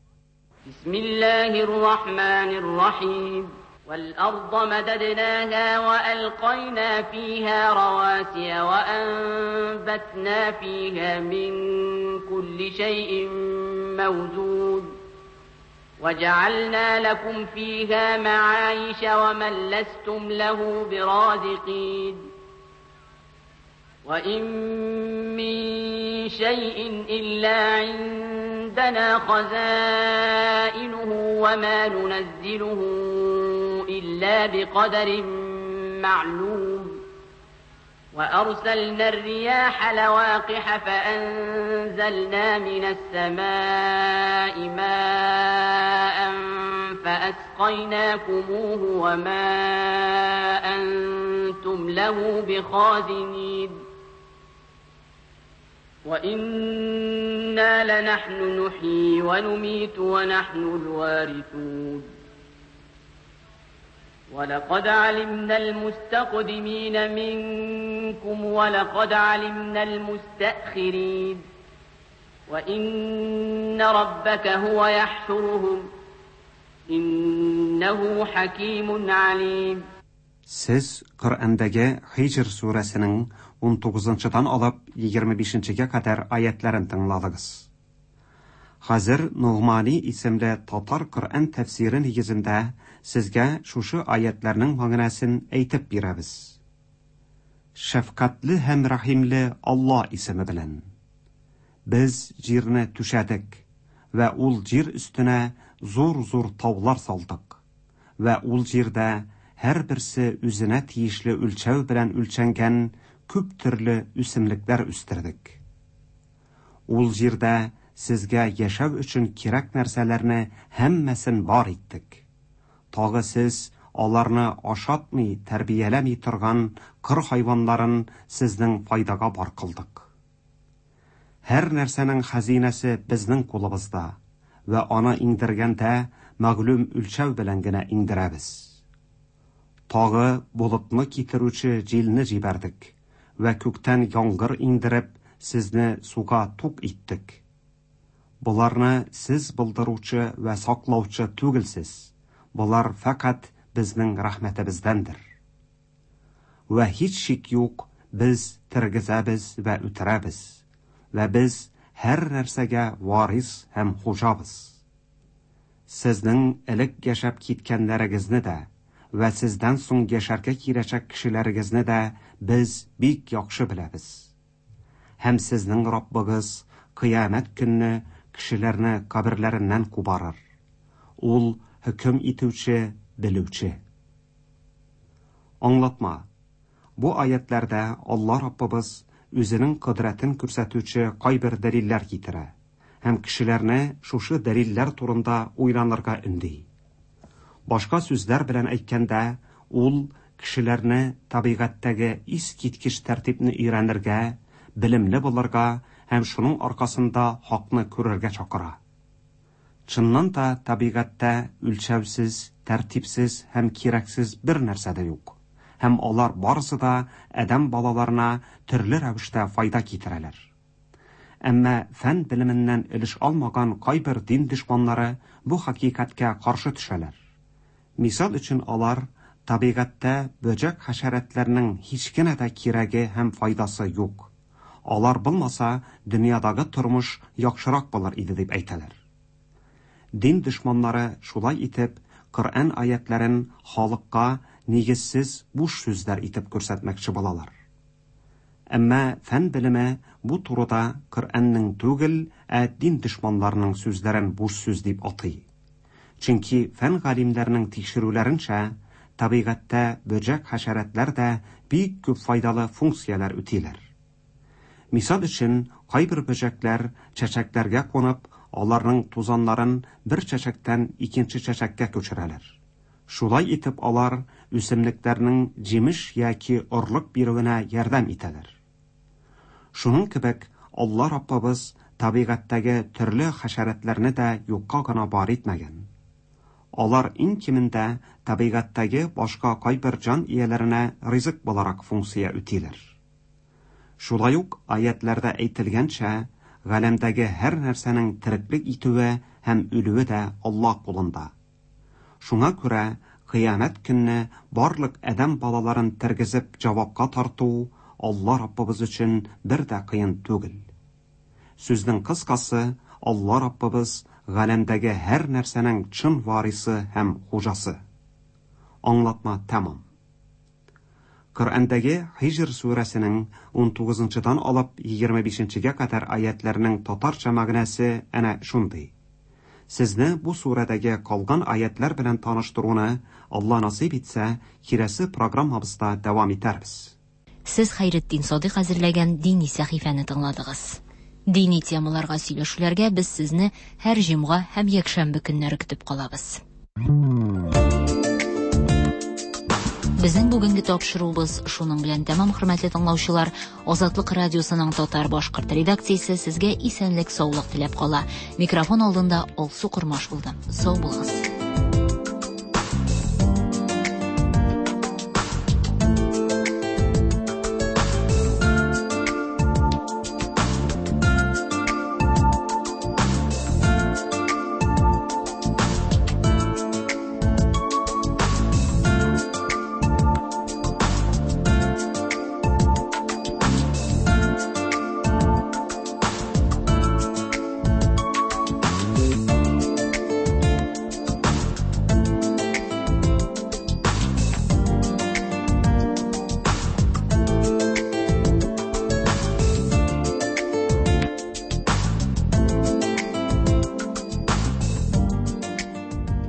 Бисмиллаһир-рахманир-рахим. والأرض مددناها وألقينا فيها رواسي وأنبتنا فيها من كل شيء موجود وجعلنا لكم فيها معايش ومن لستم له برازقين وإن من شيء إلا عندنا خزائنه وما ننزله إلا بقدر معلوم وأرسلنا الرياح لواقح فأنزلنا من السماء ماء فأسقيناكموه وما أنتم له بخازنين وإنا لنحن نحيي ونميت ونحن الوارثون ولقد علمنا المستقدمين منكم ولقد علمنا المستأخرين وإن ربك هو يحشرهم إنه حكيم عليم. Siz Qur'andagi Hijr surasining 19-dan olib 25-ga qadar oyatlarini tingladingiz. Hozir Nu'mani ismli Tatar Qur'on tafsiri negizida sizga shu oyatlarning ma'nosini aytib beramiz. Shafqatli ham rahimli Alloh ismi bilan. Biz jirni tushadik va ul jir ustuna zo'r tog'lar soldik va ul jirda har birsi o'zina tiyishli o'lchov bilan o'lchangan ko'p turli o'simliklar o'stirdik. Ul jirda sizga yashav uchun kerak narsalarni hammasini bor etdik. Tog'i siz ularni oshotmay tarbiyalamay turgan qir hayvonlarin sizning foydaga bor qildik. Har narsaning xazinasi bizning qo'limizda va ona indirganda mag'lum o'lchov bilangina indiramiz. Tog'i bulutni ketiruvchi jilni jibardik va ko'kdan yomg'ir indirib sizni suvga to'q etdik. Bularni siz bildiruvchi va saqlovchi tugilsiz. Bular faqat bizning rahmatimizdandir. Va hech shik yo'q, biz tirgizamiz va o'tiramiz va biz har narsaga voris ham xo'jamiz. Sizning ilk yashab ketganlaringizni da va sizdan so'ng yasharga kelajak kishilaringizni da biz bek yaxshi bilamiz. Ham sizning Robbingiz qiyomat kunni kishilarni qabrlaridan qubarar. Ul hukm etuvchi, biluvchi. Anglatma. Bu oyatlarda Alloh Robbimiz o'zining qudratini ko'rsatuvchi qo'ybir dalillar keltira. Ham kishilarni shu dalillar turida o'ylanirga undi. Boshqa so'zlar bilan aytganda, ul kishilarni tabiatdagi is-ketkish tartibni o'rganirga, bilimli bo'larga, ham shuning orqasida haqni ko'rarga chaqira. Chindan da tabiatda o'lchavsiz, tartibsiz ham keraksiz bir narsada yo'q. Ham ular borisida odam bolalarına turli ravishda foyda keltiradilar. Ammo fan bilimidan ilish olmagan qo'ybir din dushmanlari bu haqiqatga qarshi tushadilar. Misol uchun ular tabiatda böcek hasharotlarning hech qanday keragi ham foydasi yo'q. Ular bo'lmasa dunyodagi turmush yaxshiroq bo'lar edi deb aytadilar. Din dushmanlari shulay etib Qur'on oyatlarini xalqqa negizsiz bo'sh so'zlar etib ko'rsatmoqchi bo'lalar. Ammo fan bilimi bu turida Qur'onning tugil, din dushmanlarining so'zlarini bo'sh so'z deb ataydi. Chunki fan g'alimlarining tekshiruvlarincha tabiatda böcek hasharotlarda bek ko'p foydali funksiyalar o'taylar. Misol uchun, qo'ybir böceklar chechaklarga qo'nib, ularning tuzonlarini bir chechakdan ikkinchi chechakka ko'chiradilar. Shulay etib ular o'simliklarning jemish yoki urliq beruvina yordam etadilar. Shuning kabi Alloh Robbimiz tabiatdagi turli hasharotlarni da yo'qqa g'ana bor etmagan. Ular eng kimida tabiatdagi boshqa qo'ybir jon egalarini rizq bo'larak funksiya o'taylar. Shulay-uq oyatlarda aytilgancha, g'alamdagi har narsaning tiriklik etuvi ham o'luvi da Alloh qo'linda. Shunga ko'ra, qiyomat kunni barliq odam bolalarini tirgizib javobga tortuv Alloh Robbimiz uchun bir da qiyin tugil. So'zning qisqasi, Alloh Robbimiz g'alamdagi har narsaning chin varisi ham xo'jasi. Anglatma tamom. Qur'ondagi Hijr surasining 19-dan olib 25-ga qadar oyatlarining totarcha ma'nosi ana shunday. Sizni bu suradagi qolgan oyatlar bilan tanishtiruvni Alloh nasib etsa, kelasi programmamizda davom etamiz. Сез Хайретдин Садык әзерләгән дини сәхифәне тыңладыгыз. Дини темаларга сөйләшүләргә без сезне һәр җомга һәм якшәмбе көннәре көтеп калабыз. Безнең бүгенге тапшыруыбыз шуның белән тәмам, хөрмәтле тыңлаучылар. Азатлык радиосының татар-башкорт редакциясе сезгә исәнлек, саулык теләп кала. Микрофон алдында Алсу Курмаш булды. Сау булыгыз.